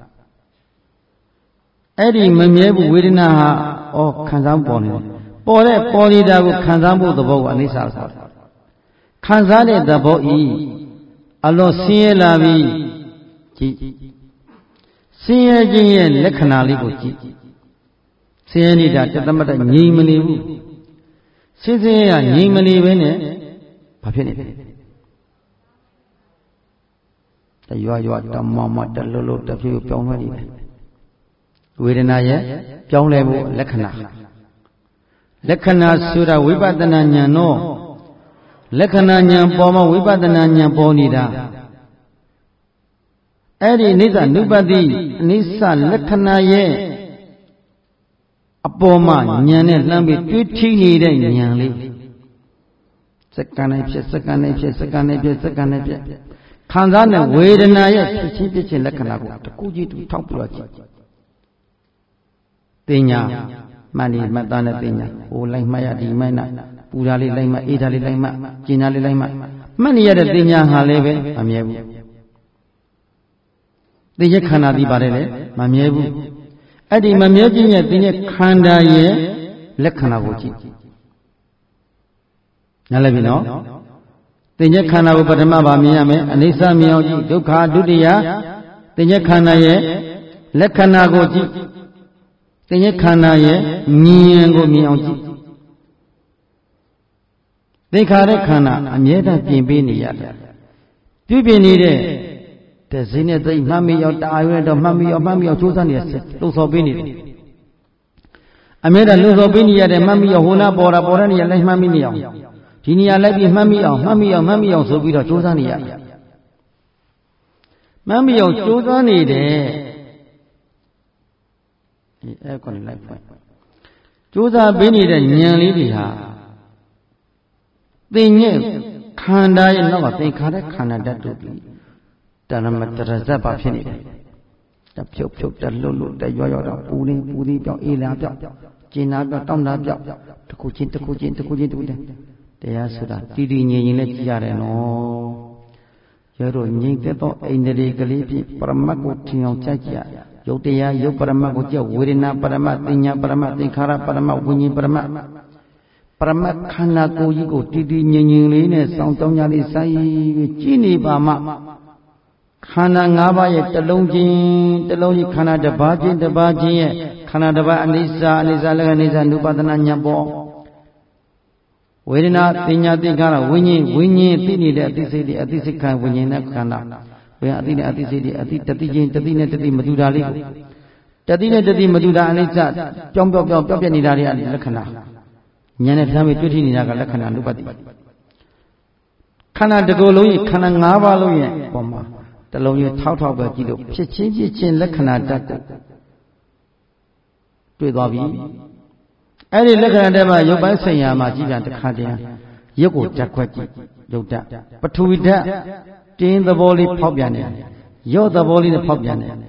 အဲ့ဒီမမြဲဘူးဝေဒနာဟာဩခံစားပေါ်နေတယ်ပေါ်တဲ့ပေါ်နေတာကိုခံစားမှုသဘောကိုအနိစ္စဆိုတာခံစားတဲ့သဘောဤအလွန်ဆင်းရဲလာပြီကြည့်ဆင်းရဲခြင်းရဲ့လက္ခဏာလေးကိုကြည့်ဆင်းရဲနေတာတသမတ်တငြိမ်မနေဘူးဆင်းရဲရငြိမ်မနေဘဲနဲ့ဘာဖြစ်နေလဲတရွာရွာတမမတလွတ်လွတ်တဖြည်းဖြည်းပြောင်းလဲနေတယ်ဝေဒနာရဲ့ပြောင်းလဲမှုလက္ခဏာလက္ခဏာဆိုတာဝိပဿနာဉာဏ်တော့လက္ခဏာဉာဏ်ပေါ်မှာဝိပဿနာဉာဏ်ပေါ်နေတာအဲ့ဒီအနိစ္စနုပတ္တိအနိစ္စလက္ခဏာရဲ့အပေါ်မှာဉာဏ်နဲ့လှမ်းပြီးတွေးထိနေတဲ့ဉာဏ်လေးစက္ကန့်နဲ့ဖြစ်စက္ကန့်နဲ့ဖြစ်စက္ကန့်နဲ့ဖြစ်စက္ကန့်နဲ့ဖြစ်ခံစားတဲ့ဝေဒနာရဲ့ဖြစ်ချင်းဖြစ်ချင်းလက္ခဏာကိုတကူကြီးတူထောက်ပြတော့ကြည့်တင်ညာမှန်ဒီမှတ်သားနဲ့တင်ညာဟိုလိုက်မှတ်ရဒီမှတ်နာပူဓာလေးလိုက်မှအေးဓာလေးလိုက်မှကျင်ဓာလေးလိုက်မှမှတ်နေရတဲ့တင်ညာဟာလည်းပဲမမြဲဘူးသိရဲ့ခန္ဓာဒီပါတယ်လေမမြဲဘူးအဲ့ဒီမမြဲခြင်းရဲ့သိရဲ့ခန္ဓာရဲ့လက္ခဏာကိုကြည့်နားလည်ပြီနော်သိရဲ့ခန္ဓာကိုပထမဗာမြင်ရမယ်အနိစ္စမြင်အောင်ကြည့်ဒုက္ခဒုတိယသိရဲ့ခန္ဓာရဲ့လက္ခဏာကိုကြည့်သိရဲ့ခန္ဓာရဲ့ဉာဏ်ကိုမြင်အောင်ကြည့်သင်္ခါရခန္ဓာအမြဲတမ်းပြင်ပေးနေရတယ်ပြုပြင်နေတဲ့တဇင်းနဲ့သိမှတ်မိအောင်တအာရုံနဲ့တော့မှတ်မိအောင်မှတ်မိအောင်ကြိုးစားနေတဲ့လှုပ်ဆော်ပေးနေတယ်အမြဲတမ်းလှုပ်ဆော်ပေးနေရတဲ့မှတ်မိအောင်ဟိုနာပေါ်တာပေါ်တဲ့နေရာလိုက်မှတ်မိနေအောင်ဒီနေရာလိုက်ပြီးမှတ်မိအောင်မှတ်မိအောင်မှတ်မိအောင်ဆိုပြီးတော့ကြိုးစားနေရတယ်မှတ်မိအောင်ကြိုးစားနေတယ်ဒီအဲ့ကောနေလိုက်ဖွင့်ကြိုးစားပေးနေတဲ့ဉာဏ်လေးတွေဟာသင်ရဲ့ခန္ဓာရဲ့နောက်ကသင်္ခါရခန္ဓာတတ်တူပြီတဏမတရဇတ်ပါဖြစ်နေတယ်တဖြုတ်ဖြုတ်တလွတ်လွတ်တရွရွတော့ပူနေပူသေးပြောင်းအေးလာပြောင်းကျင်နာပြောင်းတောင်းတာပြောင်းတစ်ခုချင်းတစ်ခုချင်းတစ်ခုချင်းတစ်ခုချင်းတရားဆိုတာတည်တည်ငြိမ်ငြိမ်နဲ့ကြည့်ရတယ်နော်ရတော့ငြိမ်သက်သောအိန္ဒြေကလေးဖြင့်ပရမတ်ကိုထင်အောင်ကြိုက်ကြယုတ်တရားယုတ်ပရမတ်ကိုကြောက်ဝေဒနာပရမတ်သင်ညာပရမတ်သင်္ခါရပရမတ်ဝိညာဉ်ပရမတ်ပရမတ်ခန္ဓာကိုယ်ကြီးကိုတည်တည်ငြိမ်ငြိမ်လေးနဲ့စောင့်ကြောင်းကြလေးဆိုင်ပြီးကြည်နေပါမှခန္ဓာ၅ပါးရဲ့တလုံးချင်းတလုံးကြီးခန္ဓာတစ်ပါးချင်းတစ်ပါးချင်းရဲ့ခန္ဓာတစ်ပါးအနိစ္စအနိစ္စလက္ခဏာအနိစ္စနုပဒနာဉာဏ်ပေါ်ဝေဒနာသင်ညာသင်္ခါရဝိညာဉ်ဝိညာဉ်သိနေတဲ့အသိစိတ်တွေအသိစိတ်ခံဝိညာဉ်နဲ့ခန္ဓာဝိညာဉ်အသိနဲ့အသိစိတ်တွေအသိတတိချင်းတတိနဲ့တတိမတူတာလေးကိုတတိနဲ့တတိမတူတာအနိစ္စပြောင်းပြောင်းပြောင်းပြောင်းပြနေတာတွေလက္ခဏာဉာဏ်နဲ့ထမ်းပြီးတွေ့ထိနေတာကလက္ခဏာနုပတိခန္ဓာတစ်ခုလုံးရဲ့ခန္ဓာ၅ပါးလုံးရဲ့ပုံမှာတလုံးရဲ့ထောက်ထောက်ပဲကြည့်လို့ဖြစ်ချင်းဖြစ်ချင်းလက္ခဏာတတ်ကိုတွေ့သွားပြီအဲ့ဒီလက္ခဏာတွေမှာရုပ်ပိုင်းဆိုင်ရာမှာကြည့်ပြန်တစ်ခါတည်းရုပ်ကိုဓာတ်ခွက်ကြည့်ရုပ်ဓာတ်ပထဝီဓာတ်တင်းသဘောလေးဖောက်ပြန်တယ်ရော့သဘောလေးနဲ့ဖောက်ပြန်တယ်ဩ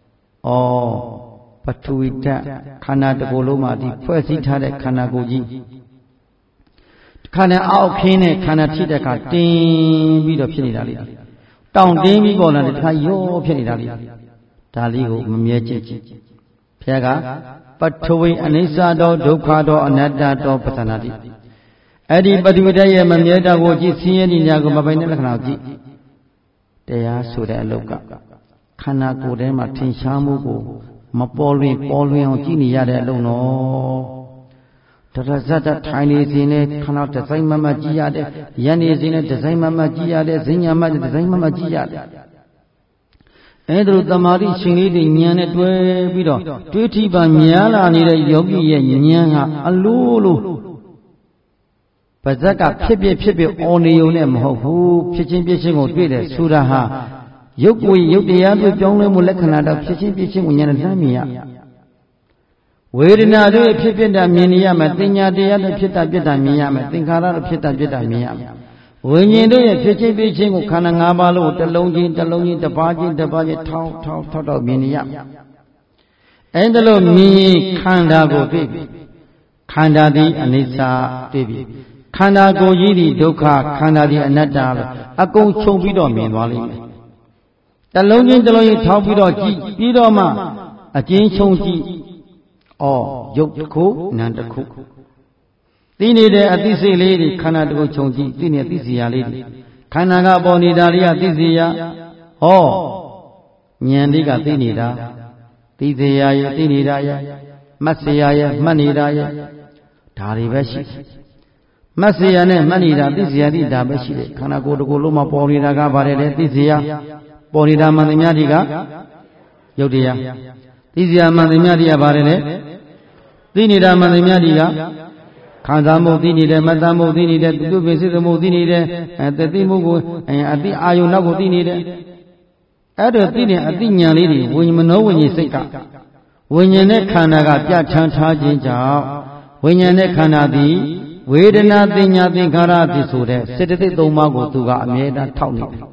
ပထဝီဓာတ်ခန္ဓာတစ်ခုလုံးမှာဒီဖွဲ့စည်းထားတဲ့ခန္ဓာကိုယ်ကြီးခန္ဓာအောက်ခင်းနဲ့ခန္ဓာထိတဲ့အခါတင်းပြီးတော့ဖြစ်နေတာလေးတောင့်တင်းပြီးပေါ်လာတဲ့ခါရောဖြစ်နေတာလေးဒါလေးကိုမမြဲကြည့်ဘုရားကပထဝီအနိစ္စတောဒုက္ခတောအနတ္တတောပသနာတိအဲ့ဒီပထဝီဓာတ်ရဲ့မမြဲတာကိုကြည့်ဆင်းရဲညာကိုမပိုင်တဲ့လက္ခဏာကိုကြည့်တရားဆိုတဲ့အလုပ်ကခန္ဓာကိုယ်ထဲမှာထင်ရှားမှုကိုမပေါ်လွင်ပေါ်လွင်အောင်ကြည့်နေရတဲ့အလုပ်နော်တရဇတ်တထိုင်နေစဉ်နဲ့ခဏဒီဇိုင်းမမကြည့်ရတယ်ရန်နေစဉ်နဲ့ဒီဇိုင်းမမကြည့်ရတယ်ဇင်ညာမဒီဇိုင်းမမကြည့်ရတယ်အဲဒါလိုတမာတိရှင်လေးတွေဉာဏ်နဲ့တွဲပြီးတော့တွေးထိပါများလာနေတဲ့ယောဂီရဲ့ဉာဏ်ကအလိုလိုပါဇက်ကဖြစ်ဖြစ်ဖြစ်ဖြစ်အော်နေုံနဲ့မဟုတ်ဘူးဖြစ်ချင်းဖြစ်ချင်းကိုတွေ့တယ်ဆိုတာဟာရုပ်ကိုရုပ်တရားတွေပြောင်းလဲမှုလက္ခဏာတော့ဖြစ်ချင်းဖြစ်ချင်းကိုဉာဏ်နဲ့သိမြင်ရဝေဒနာတွေဖြစ်ဖြစ်တာမြင်နေရမယ်တင်ညာတရားတွေဖြစ်တာပြစ်တာမြင်ရမယ်သင်္ခါရတွေဖြစ်တာပြစ်တာမြင်ရမယ်ဝိညာဉ်တို့ရဲ့ဖြစ်ချင်းဖြစ်ချင်းကိုခန္ဓာ၅ပါးလုံးကိုတစ်လုံးချင်းတစ်လုံးချင်းတစ်ပါးချင်းတစ်ပါးချင်းထောင်းထောင်းထောက်ထောက်မြင်နေရအဲဒါလို့မြင်ခန္ဓာကိုတွေ့ပြီခန္ဓာသည်အနိစ္စတွေ့ပြီခန္ဓာကိုယ်ကြီးသည်ဒုက္ခခန္ဓာသည်အနတ္တလို့အကုန်ခြုံပြီးတော့မြင်သွားလိမ့်မယ်တလုံးချင်းတလုံးချင်းထောက်ပြီးတော့ကြည့်ပြီးတော့မှအကျဉ်းချုံကြည့်ဩရုပ်တစ်ခုနာမ်တစ်ခုသိနေတဲ့အသိစိတ်လေးတွေခန္ဓာတစ်ခုခြုံကြည့်သိနေသိစီရာလေးတွေခန္ဓာကပေါ်နေတာလေးကသိစီရာဟောဉာဏ်လေးကသိနေတာသိစီရာရဲ့သိနေတာရဲ့မှတ်စီရာရဲ့မှတ်နေတာရဲ့ဒါတွေပဲရှိမှတ်စီရာနဲ့မှတ်နေတာသိစီရာတိဒါပဲရှိတယ်ခန္ဓာကိုယ်တစ်ခုလုံးမှာပေါ်နေတာကဘာလဲသိစီရာပေါ်နေတာမှန်သမျှတွေကရုပ်တရားသိစီရာမှန်သမျှတွေကဘာလဲသိနေတာမှန်သမျှတွေကခံစားမှုသိနေတယ်မတမ်းမှုသိနေတယ်သူတို့ပင်စိတ်မှုသိနေတယ်အဲသိမှုကိုအတိအာယုနောက်ကိုသိနေတယ်အဲ့ဒါသိနေအတိညာလေးတွေဝိညာဉ်မနောဝိညာဉ်စိတ်ကဝိညာဉ်နဲ့ခန္ဓာကပြဋ္ဌာန်းထားခြင်းကြောင့်ဝိညာဉ်နဲ့ခန္ဓာသည်ဝေဒနာတင်ညာသင်္ခါရသည်ဆိုတဲ့စေတသိက်သုံးပါးကိုသူကအမြဲတမ်းထောက်နေတယ်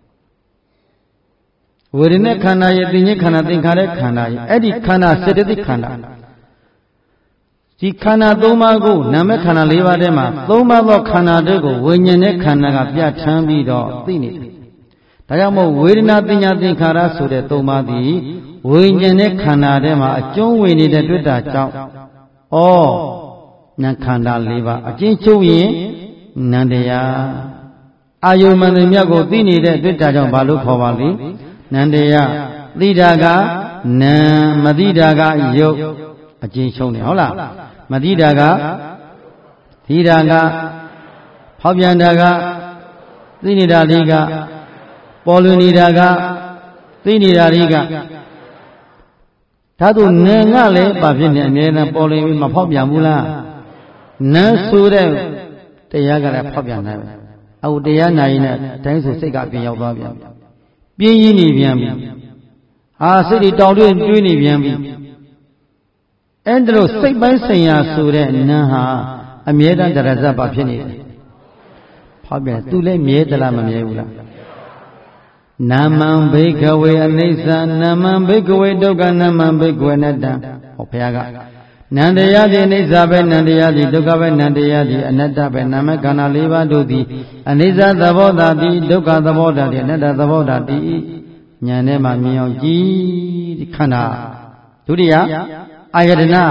ဝေဒနာခန္ဓာရဲ့တင်ညာခန္ဓာသင်္ခါရခန္ဓာရဲ့အဲ့ဒီခန္ဓာစေတသိက်ခန္ဓာဒီခန္ဓာသုံးပါးကိုနာမခန္ဓာ၄ပါးထဲမှာသုံးပါးသောခန္ဓာတွေကိုဝိညာဉ်နဲ့ခန္ဓာကပြဋ္ဌာန်းပြီးတော့သိနေတယ်ဒါကြောင့်မို့ဝေဒနာပညာသင်္ခါရဆိုတဲ့သုံးပါးသည်ဝိညာဉ်နဲ့ခန္ဓာထဲမှာအကျုံးဝင်နေတဲ့တွေ့တာကြောင့်ဩနာခန္ဓာ၄ပါးအကျဉ်းချုပ်ရင်နန္တရားအာယုမန္တမြတ်ကိုသိနေတဲ့တွေ့တာကြောင့်ဘာလို့ခေါ်ပါလဲနန္တရားသိတာကနာမသိတာကယုတ်အကျဉ်းချုပ်နေဟုတ်လားမသိတာကသိတာကဖောက်ပြန်တာကသိနေတာလေးကပေါ်လွင်နေတာကသိနေတာလေးကဓာတုနာငါလည်းဘာဖြစ်နေအမြဲတမ်းပေါ်လွင်ပြီးမဖောက်ပြန်ဘူးလားနာဆိုတဲ့တရားကလည်းဖောက်ပြန်တယ်အခုတရားနာရင်လည်းတိုင်းဆိုစိတ်ကပြင်ရောက်သွားပြန်ပြင်းရင်းနေပြန်ပြီဟာစိတ်တွေတောင်တွေးတွေးနေပြန်ပြီအဲ့ဒါလို့စိတ်ပိုင်းဆိုင်ရာဆိုတဲ့နာဟာအမြဲတမ်းတရဇတ်ပါဖြစ်နေတယ်ဖောက်ပြန်သူလည်းမြဲသလားမမြဲဘူးလားနာမံဘိကဝေအနိစ္စနာမံဘိကဝေဒုက္ခနာမံဘိကဝေနတ္တဟောဘုရားကနန္တရားသည်အနိစ္စပဲနန္တရားသည်ဒုက္ခပဲနန္တရားသည်အနတ္တပဲနာမခန္ဓာ၄ပါးတို့သည်အနိစ္စသဘောဓာတိဒုက္ခသဘောဓာတိအနတ္တသဘောဓာတိဉာဏ်ထဲမှာမြင်အောင်ကြည့်ဒီခန္ဓာဒုတိယအာယတနာ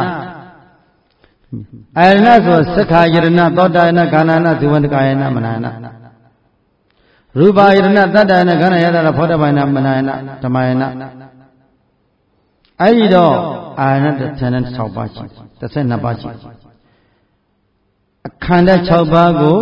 အာယတနာဆိုသက္ခာယတနာသောတာယနာကာဏနာဇိဝန္တကာယနာမနာယနာရူပါယတနာတတ္တယနာခန္ဓာယတနာဖောတပိုင်းနာမနာယနာဓမ္မယနာအဲဒီတော့အာယတနာတစ်ဆယ်၆ပါးရှိတစ်ဆယ်နှစ်ပါးရှိအခန္ဓာ၆ပါးကို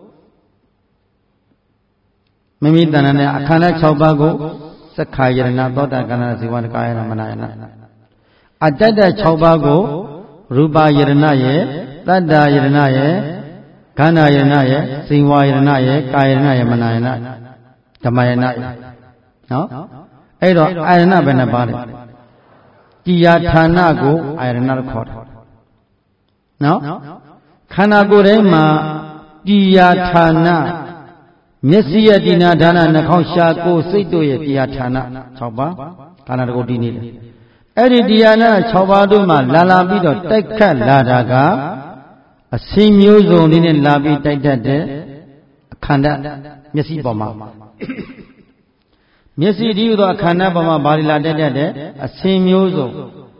မိမိတဏ္ဍာနဲ့အခန္ဓာ၆ပါးကိုသက္ခာယတနာသောတာကာဏနာဇိဝန္တကာယနာမနာယနာအတ္တ၆ပါးကိုရူပယရဏရဲ့တတ္တယရဏရဲ့ခန္ဓာယရဏရဲ့စိဝါယရဏရဲ့ကာယရဏရဲ့မနာယရဏဓမ္မယရဏရဲ့နော်အဲ့တော့အာယရဏဘယ်နှပါလဲတရားဌာနကိုအာရဏလို့ခေါ်တယ်နော်ခန္ဓာကိုယ်ထဲမှာတရားဌာနမျက်စိရဲ့တရားဌာနနှာခေါင်းရှာကိုယ်စိတ်တို့ရဲ့တရားဌာန၆ပါးခန္ဓာကိုယ်တည်နေတယ်အဲ့ဒီတရားဌာန၆ပါးတို့မှာလာလာပြီးတော့တိုက်ခတ်လာတာကအစင်းမျိုးစုံလေးနဲ့လာပြီးတိုက်တတ်တဲ့အခန္ဓာမျက်စိပေါ်မှာမျက်စိဒီဟူသောအခန္ဓာပေါ်မှာဘာလာတိုက်တတ်တဲ့အစင်းမျိုးစုံ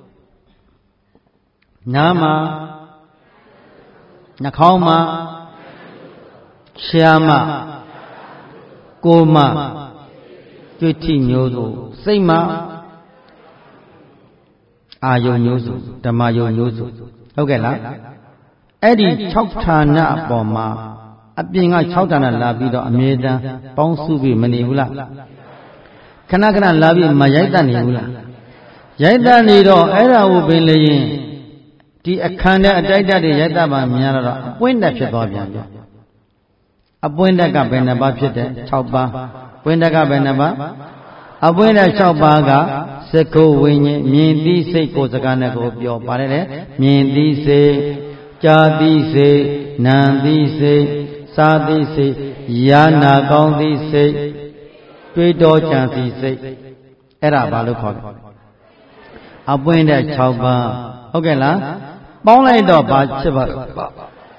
နားမှာနှာခေါင်းမှာရှားမှာကိုယ်မှာတွေ့ထိမျိုးစုံစိတ်မှာအာယုံမျိုးစုံဓမ္မယုံမျိုးစုံဟုတ်ကဲ့လားအဲ့ဒီ၆ဌာနအပေါ်မှာအပြင်က၆ဌာနလာပြီးတော့အမြဲတမ်းပေါင်းစုပြီးမနေဘူးလားခဏခဏလာပြီးမရိုက်တတ်နေဘူးလားရိုက်တတ်နေတော့အဲ့ဒါကိုပင်လေရင်ဒီအခန္ဓာအတိုက်တတ်တွေရိုက်တတ်ပါများတော့အပွင့်တက်ဖြစ်သွားပြန်ပြီအပွင့်တက်ကဘယ်နှပါးဖြစ်တဲ့၆ပါးပွင့်တက်ကဘယ်နှပါးအပွင့်တက်၆ပါးကစကုဝိညာဉ်မြင်သိစိတ်ကိုစကားနဲ့ကိုပြောပါတယ်လေမြင်သိစိတ်ကြားသိစိတ်နာသိစိတ်စားသိစိတ်ယာနာကောင်းသိစိတ်တွေးတောကြံသိစိတ်အဲ့ဒါဘာလို့ခေါ်လဲအပွင့်တက်၆ပါးဟုတ်ကဲ့လားပေါင်းလိုက်တော့ဘာဖြစ်ပါ့ဓာတ်၁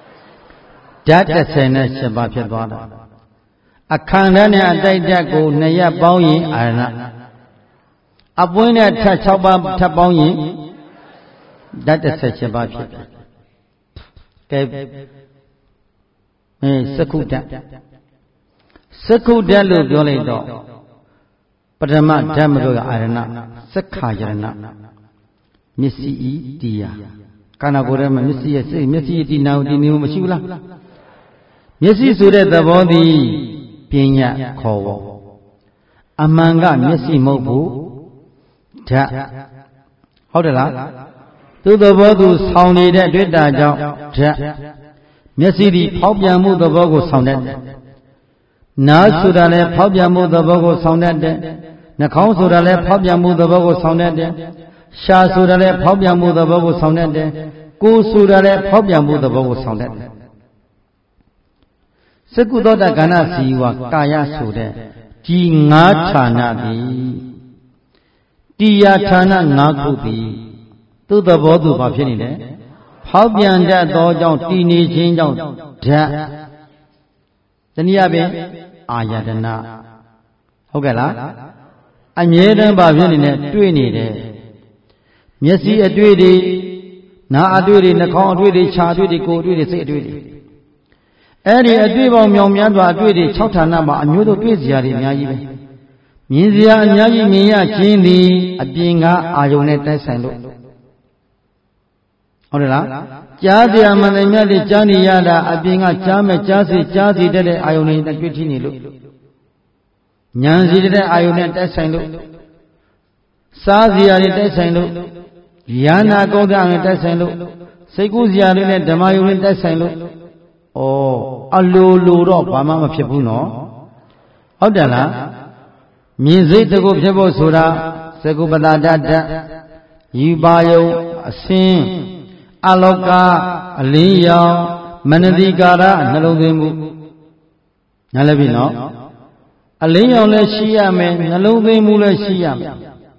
၀နဲ့၈ပါးဖြစ်သွားတာအခန္ဓာနဲ့အတိုက်ဓာတ်ကိုနှစ်ရပ်ပေါင်းရင်အာရဏအပွင့်နဲ့ထပ်၆ပါးထပ်ပေါင်းရင်ဓာတ်၁၈ပါးဖြစ်တယ်ကဲအဲစက္ခုဓာတ်စက္ခုဓာတ်လို့ပြောလိုက်တော့ပထမဓာတ်မလို့အာရဏစက္ခာယရဏမျက်စိဤတရားခန္ဓာကိုယ်ထဲမှာမျက်စိရဲ့စိတ်မျက်စိရဲ့ဒီနာကိုဒီနေကိုမရှိဘူးလားမျက်စိဆိုတဲ့သဘောသည်ပညာခေါ်ဝေါ်အမှန်ကမျက်စိမဟုတ်ဘူးဓာတ်ဟုတ်တယ်လားသူသဘောသူဆောင်နေတဲ့တွေ့တာကြောင့်ဓာတ်မျက်စိသည်ဖောက်ပြန်မှုသဘောကိုဆောင်တတ်တယ်နားဆိုတာလည်းဖောက်ပြန်မှုသဘောကိုဆောင်တတ်တယ်နှာခေါင်းဆိုတာလည်းဖောက်ပြန်မှုသဘောကိုဆောင်တတ်တယ်ရှားဆိုတာလည်းဖောက်ပြန်မှုသဘောကိုဆောင်တတ်တယ်ကိုယ်ဆိုတာလည်းဖောက်ပြန်မှုသဘောကိုဆောင်တတ်တယ်စကုသောတကဏ္ဍစီဝါကာယဆိုတဲ့ဒီငါးဌာနသည်တရားဌာနငါးခုသည်သူ့သဘောသူဘာဖြစ်နေလဲဖောက်ပြန်တတ်သောကြောင့်တည်နေခြင်းကြောင့်ဓာတ်တနည်းအားဖြင့်အာယတနာဟုတ်ကဲ့လားအမြဲတမ်းဘာဖြစ်နေလဲတွေ့နေတယ်မျက်စိအတွေ့တွေနားအတွေ့တွေနှာခေါင်းအတွေ့တွေခြာအတွေ့တွေကိုယ်အတွေ့တွေစိတ်အတွေ့တွေအဲ့ဒီအတွေ့ပေါင်းမြောင်များစွာအတွေ့တွေ၆ဌာနမှာအမျိုးတို့တွေ့စရာတွေအများကြီးပဲမြင်စရာအများကြီးမြင်ရခြင်းသည်အပြင်ကအာယုန်နဲ့တိုက်ဆိုင်လို့ဟုတ်တယ်လားကြားစရာမှန်တယ်မြတ်တွေကြားနေရတာအပြင်ကကြားမဲ့ကြားစီကြားစီတဲ့အာယုန်တွေနဲ့တွေ့ထိနေလို့ဉာဏ်စီတဲ့အာယုန်နဲ့တိုက်ဆိုင်လို့စားစရာတွေတိုက်ဆိုင်လို့ယာနာကောင်းတဲ့တိုက်ဆိုင်လို့စိတ်ကူးစရာတွေနဲ့ဓမ္မယုံတွေတိုက်ဆိုင်လို့ဩအလိုလိုတော့ဘာမှမဖြစ်ဘူးနော်ဟုတ်တယ်လားမြင်စိတ်တကုဖြစ်ဖို့ဆိုတာသကုပတာဓာတ်ယူပါယုံအစင်းအလောကအလင်းရောင်မနတိကာရနှလုံးသွင်းမှုနားလည်ပြီနော်အလင်းရောင်လည်းရှိရမယ်နှလုံးသွင်းမှုလည်းရှိရမယ်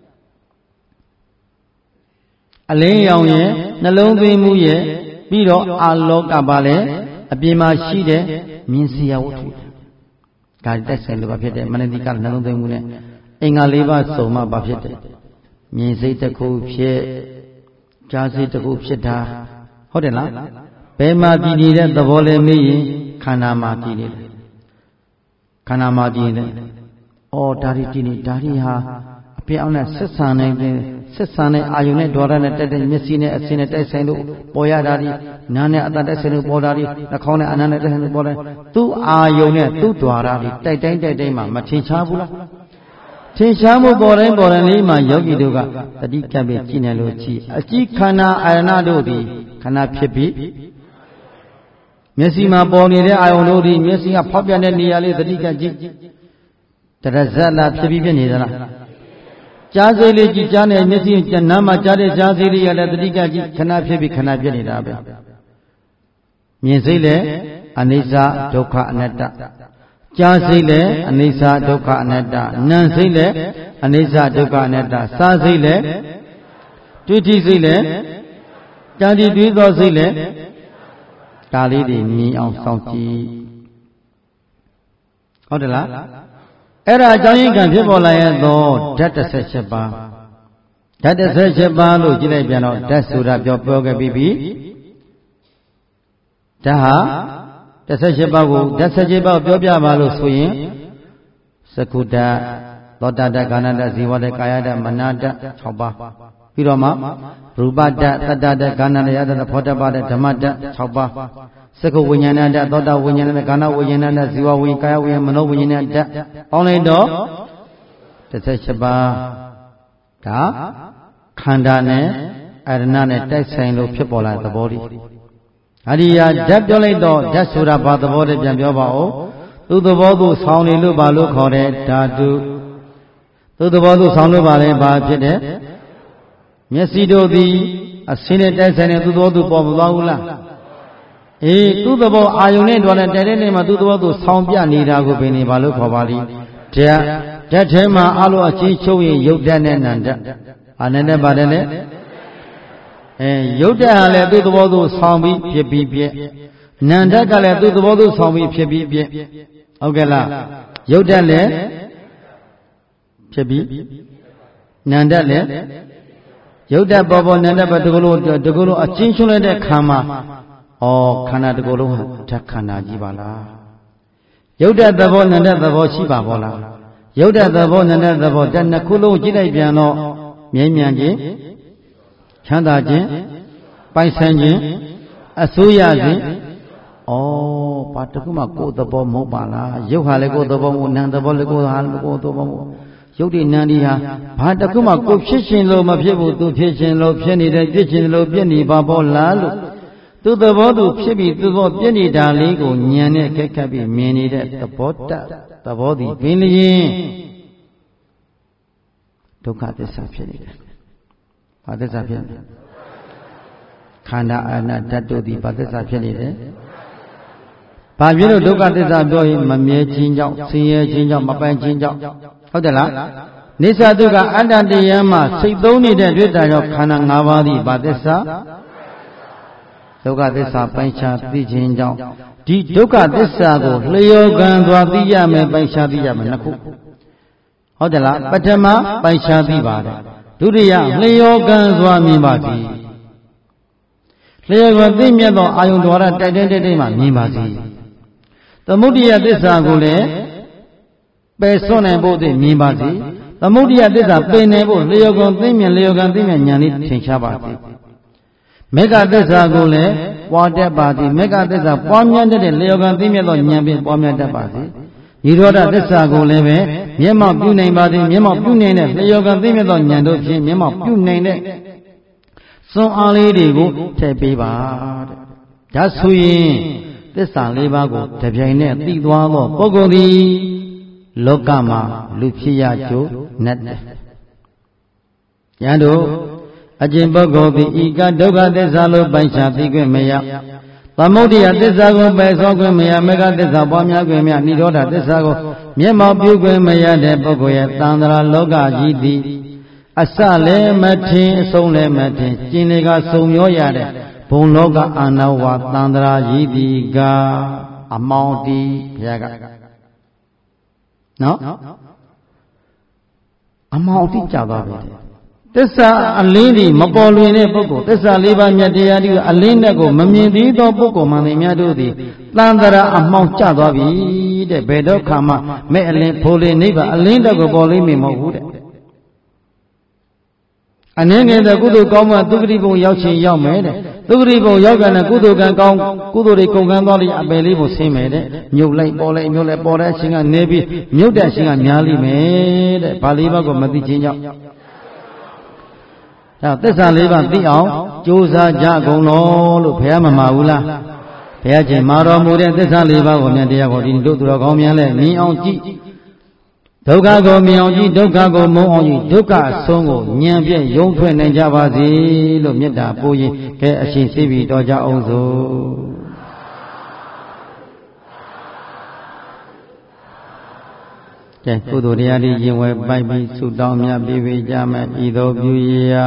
အလင်းရောင်ရဲ့နှလုံးသွင်းမှုရဲ့ပြီးတော့အလောကပါလေအပြင်မှာရှိတဲ့မြင်စရာဝတ္ထုဒါတက်ဆိုင်လို့ဘာဖြစ်တယ်မနတိကနှလုံးသွင်းမှုနဲ့အင်္ဂါ၄ပါးစုံမှဘာဖြစ်တယ်မြင်စိတ်တစ်ခုဖြစ်ကြားစိတ်တစ်ခုဖြစ်တာဟုတ်တယ်လားဘယ်မှာတည်နေတဲ့သဘောလဲမေးရင်ခန္ဓာမှာတည်နေတယ်ခန္ဓာမှာတည်နေတယ်အော်ဒါတွေတည်နေဒါတွေဟာအပြောင်းနဲ့ဆက်ဆံနေတဲ့ဆက်ဆံတဲ့အာယုန်နဲ့ဒေါရနဲ့တက်တဲ့မျက်စိနဲ့အစင်းနဲ့တိုက်ဆိုင်လို့ပေါ်ရတာဒီနားနဲ့အတန်တိုက်ဆိုင်လို့ပေါ်တာဒီနှာခေါင်းနဲ့အနံနဲ့တိုက်ဆိုင်လို့ပေါ်တယ်သူ့အာယုန်နဲ့သူ့ဒွါရဒီတိုက်တိုင်းတိုက်တိုင်းမှာမထင်ရှားဘူးလားထင်ရှားမှုပေါ်တိုင်းပေါ်တိုင်းလေးမှာယောဂီတို့ကတတိကပ်ပြီးကြည့်နေလို့ကြည့်အကြည့်ခန္ဓာအာရဏတို့သည်ခန္ဓာဖြစ်ပြီးမျက်စိမှာပေါ်နေတဲ့အာယုန်တို့သည်မျက်စိကဖောက်ပြန်တဲ့နေရာလေးတတိကပ်ကြည့်တရဇတ်လားဖြစ်ပြီးဖြစ်နေသလားကြားစိတ်လေးကြည်ကြားနေမျက်စိနားမှာကြားတဲ့ကြားစိတ်လေးရတဲ့တတိကကြည်ခဏဖြစ်ပြီးခဏပြည့်နေတာပဲမြင်စိတ်လည်းအနိစ္စဒုက္ခအနတ္တကြားစိတ်လည်းအနိစ္စဒုက္ခအနတ္တနာမ်စိတ်လည်းအနိစ္စဒုက္ခအနတ္တစားစိတ်လည်းတွေ့ထိစိတ်လည်းကြားတိတွေးသောစိတ်လည်းဒါလေးတွေမြင်အောင်စောင့်ကြည့်ဟုတ်တယ်လားအဲ့ဒါအကြောင်းရင်းကဖြစ်ပေါ်လာရသောဓာတ်တစ်ဆက်ချက်ပါဓာတ်တစ်ဆက်ချက်ပါလို့ကြည့်လိုက်ပြန်တော့ဓာတ်ဆိုတာပြောပြောခဲ့ပြီးပြီဓာတ်ဟာတစ်ဆက်ချက်ပါကိုဓာတ်ဆက်ချက်ပါကိုပြောပြပါလို့ဆိုရင်စကုဓာတ်သောတာဓာတ်ကာဏဓာတ်ဇီဝဓာတ်ကာယဓာတ်မနာဓာတ်၆ပါးပြီးတော့မှရူပဓာတ်သတ္တဓာတ်ကာဏဓာတ်ယတ္တဖောတပဓာတ်ဓမ္မဓာတ်၆ပါးစကုဝိညာဏဓာတ်သောတာဝိညာဏဓာတ်ကာဏဝိညာဏဓာတ်ဇီဝဝိညာဉ်ကာယဝိညာဉ်မနောဝိညာဏဓာတ်ပေါင်းလိုက်တော့တစ်ဆက်ချက်ပါဒါခန္ဓာနဲ့အရဏနဲ့တိုက်ဆိုင်လို့ဖြစ်ပေါ်လာတဲ့သဘောလေးအရိယာဓာတ်ပြောလိုက်တော့ဓာတ်ဆိုတာဘာသဘောလဲပြန်ပြောပါဦးသူသဘောသူဆောင်းနေလို့ဘာလို့ခေါ်တယ်ဓာတုသူသဘောသူဆောင်းလို့ပါလဲဘာဖြစ်တယ်မျက်စိတို့သည်အစင်းနဲ့တိုက်ဆိုင်တဲ့သူသဘောသူပေါ်မသွားဘူးလားအေးသူသဘောအာယုန်နဲ့တော်တဲ့တဲတဲ့နေမှာသူသဘောသူဆောင်းပြနေတာကိုပင်နေဘာလို့ခေါ်ပါလိဓာတ်ဓာတ်ထဲမှာအလိုအချင်းချုပ်ရင်ရုပ်ဓာတ်နဲ့နံဓာတ်အာနဲ့နဲ့ပါတယ်လေအဲရုပ်ဓာတ်ဟာလည်းသူသဘောသူဆောင်းပြီးဖြစ်ပြီးပြည့်နံဓာတ်ကလည်းသူသဘောသူဆောင်းပြီးဖြစ်ပြီးပြည့်ဟုတ်ကဲ့လားရုပ်ဓာတ်လည်းဖြစ်ပြီးနံဓာတ်လည်းရုပ်ဓာတ်ပေါ်ပေါ်နံဓာတ်ပေါ်ဒီကုလို့ဒီကုလို့အချင်းချင်းလိုက်တဲ့ခံမှာဩခန္ဓာတစ်ခုလုံးဟာဓာတ်ခန္ဓာကြီးပါလားရုပ်ဓာတ်သဘောနံဓာတ်သဘောရှိပါဘောလားရုပ်ဓာတ်သဘောနံဓာတ်သဘောတနှစ်ခုလုံးကြည့်လိုက်ပြန်တော့မြဲမြံခြင်းချမ်းသာခြင်းပိုင်ဆိုင်ခြင်းအစိုးရခြင်းဩဘာတခုမှကိုယ်သဘောမဟုတ်ပါလားရုပ်ဟာလည်းကိုယ်သဘောမဟုတ်နံသဘောလည်းကိုယ်ဟာကိုယ်သဘောမဟုတ်ရုပ်တည်နံဒီဟာဘာတခုမှကိုယ်ဖြစ်ရှင်လို့မဖြစ်ဘူးသူဖြစ်ရှင်လို့ဖြစ်နေတယ်ဖြစ်ရှင်လို့ဖြစ်နေပါဘောလားလို့သူသဘောသူဖြစ်ပြီးသူသဘောပြည့်နေတာလေးကိုဉာဏ်နဲ့ခက်ခက်ပြီးမြင်နေတဲ့သဘောတသဘောသည်ပင်လျင်ဒုက္ခသစ္စာဖြစ်နေတယ်။ဘာသစ္စာဖြစ်လဲ။ခန္ဓာအာဏာဓာတ်တို့သည်ဘာသစ္စာဖြစ်နေတယ်။ဘာဖြစ်လို့ဒုက္ခသစ္စာပြောရင်မမြဲခြင်းကြောင့်ဆင်းရဲခြင်းကြောင့်မပိုင်ခြင်းကြောင့်ဟုတ်တယ်လား။နိစ္စဒုက္ခအတ္တတရားမှစိတ်သုံးနေတဲ့တွေ့တာကြောင့်ခန္ဓာ၅ပါးသည်ဘာသစ္စာဒုက္ခသစ္စာပိုင်ခြားသိခြင်းကြောင့်ဒီဒုက္ခသစ္စာကိုလျော်ကံစွာသိရမယ်ပိုင်ခြားသိရမယ်နှစ်ခုဟုတ်တယ်လားပထမပိုင်ခြားသိပါတယ်ဒုတိယလျော်ကံစွာမြင်ပါသည်လျော်ကံသိမြတ်သောအာယုန်တော်ရတိုက်တဲ့တိတ်မှမြင်ပါသည်သမုဒိယသစ္စာကိုလည်းပယ်စွန့်နိုင်ဖို့သိမြင်ပါသည်သမုဒိယသစ္စာပယ်နိုင်ဖို့လျော်ကံသိမြတ်လျော်ကံသိမြတ်ဉာဏ်လေးထင်ရှားပါသည်မေဃသစ္စာကိုလည်းပွားတတ်ပါသည်မေဃသစ္စာပွားများတတ်တဲ့လျော်ကံသိမြတ်သောဉာဏ်ဖြင့်ပွားများတတ်ပါသည်နိရောဓသစ္စာကိုလည်းပဲမျက်မှောက်ပြုနိုင်ပါသည်မျက်မှောက်ပြုနိုင်တဲ့လျော်ကံသိမြတ်သောဉာဏ်တို့ဖြင့်မျက်မှောက်ပြုနိုင်တဲ့စွမ်းအားလေးတွေကိုထည့်ပေးပါတဲ့ဒါဆိုရင်သစ္စာလေးပါးကိုတပြိုင်နက်သိသွားသောပုဂ္ဂိုလ်သည်လောကမှာလူဖြစ်ရကြိုးနဲ့ယံတို့အကျင့်ပုဂ္ဂိုလ်သည်ဤကဒုက္ခသစ္စာလို့ပိုင်ခြားသိခွင့်မရသမုဒိယသစ္စာကိုပယ်သောခွင့်မရမေဃသစ္စာပွားများခွင့်မရနိရောဓသစ္စာကိုမျက်မှောက်ပြုခွင့်မရတဲ့ပုဂ္ဂိုလ်ရဲ့တန်ត្រာလောကကြီးသည်အစလည်းမထင်အဆုံးလည်းမထင်ကျင်လေကစုံမျောရတဲ့ဘုံလောကအာနဝတန်ត្រာကြီးသည်ကအမောင်တီဘုရားကနော်အမောင်တီကြသွားပြီသစ္စာအလင်းဒီမပေါ်လွင်တဲ့ပုဂ္ဂိုလ်သစ္စာလေးပါးမြတ်တရားဒီအလင်းတဲ့ကိုမမြင်သေးသောပုဂ္ဂိုလ်မှန်တယ်များတို့သည်တန်ត្រာအမှောင်ကျသွားပြီတဲ့ဘယ်တော့ခါမှမဲ့အလင်းဖိုးလေးနိဗ္ဗာန်အလင်းတဲ့ကိုပေါ်လိမ့်မယ်မဟုတ်ဘူးတဲ့အနည်းငယ်တဲ့ကုသိုလ်ကောင်းမှသုခတိဘုံရောက်ချင်ရောက်မယ်တဲ့သုခတိဘုံရောက်ကလည်းကုသိုလ်ကံကောင်းကုသိုလ်တွေကုန်ကန်းသွားလိမ့်အပယ်လေးကိုဆင်းမယ်တဲ့မြုပ်လိုက်ပေါ်လိုက်မြုပ်လိုက်ပေါ်တဲ့အချင်းကနေပြီးမြုပ်တဲ့အချင်းကများလိမ့်မယ်တဲ့ဘာလေးပါးကိုမသိခြင်းကြောင့်ဒါသစ္စာလေးပါးသိအောင်ကြိုးစားကြကုန်လို့လို့ဘုရားမမှာဘူးလားဘုရားရှင်မှာတော်မူတဲ့သစ္စာလေးပါးကိုမြတ်တရားကိုဒီတို့သူတော်ကောင်းများလဲမြင်အောင်ကြည့်ဒုက္ခကိုမြင်အောင်ကြည့်ဒုက္ခကိုမုန်းအောင်ကြည့်ဒုက္ခအဆုံးကိုဉာဏ်ဖြင့်ယုံထွက်နိုင်ကြပါစေလို့မေတ္တာပို့ရင်ကဲအရှင်သိပြီတော်ကြအောင်စို့ကဲကုသိုလ်တရားတွေရင်ဝယ်ပိုက်ပြီးဆုတောင်းမြတ်ပြီးပြီးကြမယ်ဤသို့ပြုရာ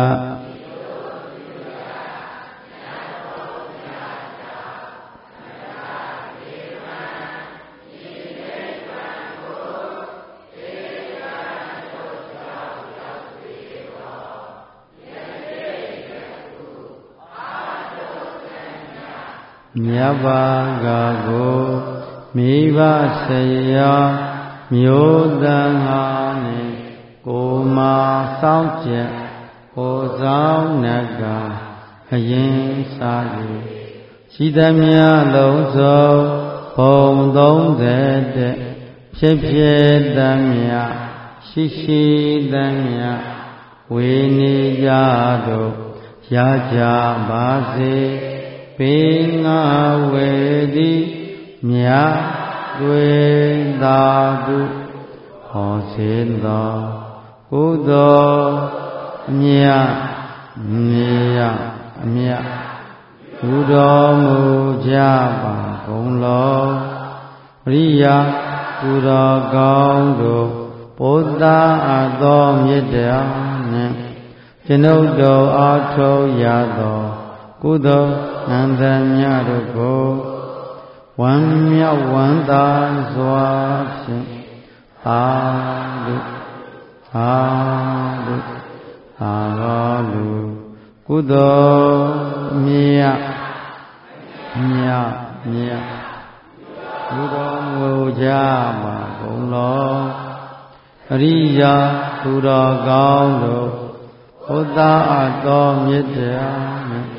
မြတ်ဘာကကိုမိဘဆရာမျိုးတန်ဟာနှင့်ကိုမာစောင့်ကျက်ကိုဆောင်နကအရင်စား၍ရှိသမျှလုံးစုံဘုံသုံးတဲ့ဖြစ်ဖြစ်သမျှရှိရှိသမျှဝေနေကြတို့ရကြပါစေပေငါဝေတိမြတ်တွေသာတုဟောစေသောကုသိုလ်အမြတ်မြေရအမြတ်ပြုတော်မူကြပါကုန်လောပရိယာသူတော်ကောင်းတို့ပို့သာအပ်သောမေတ္တာနှင့်ကျွန်ုပ်တို့အားထုတ်ရသောကုသိုလ်နန္တမြတ်တို့ကိုဝမ်းမြောက်ဝမ်းသာစွာဖြင့်အာလုအာလုအာလုကုသိုလ်မြတ်မြတ်မြတ်ဘုတော်မူကြပါကုန်လောအရိယာသူတော်ကောင်းတို့ဘုသာအပ်သောမေတ္တာနှင့်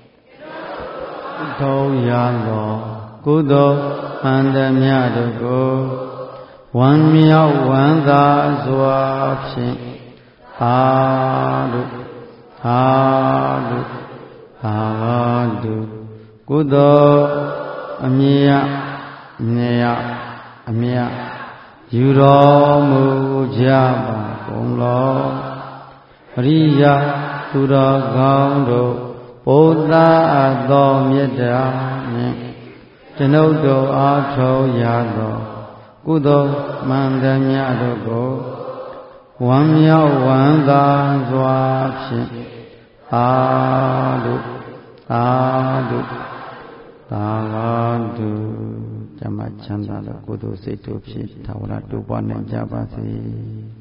ထုံးရသောကုသိုလ်မှန်သမျှတို့ကိုဝမ်းမြောက်ဝမ်းသာစွာဖြင့်အာလုအာလုအာလုကုသိုလ်အမြတ်မြတ်အမြတ်ယူတော်မူကြပါကုန်လောပရိယာသူတော်ကောင်းတို့ဘုရားအပ်သောမေတ္တာနှင့်ကျွန်ုပ်တို့အားထုတ်ရသောကုသိုလ်မှန်သမျှတို့ကိုဝမ်းမြောက်ဝမ်းသာစွာဖြင့်အာလုအာလုသာဓုဓမ္မချမ်းသာသောကုသိုလ်စိတ်တို့ဖြင့်သာဝရတုပွားနိုင်ကြပါစေ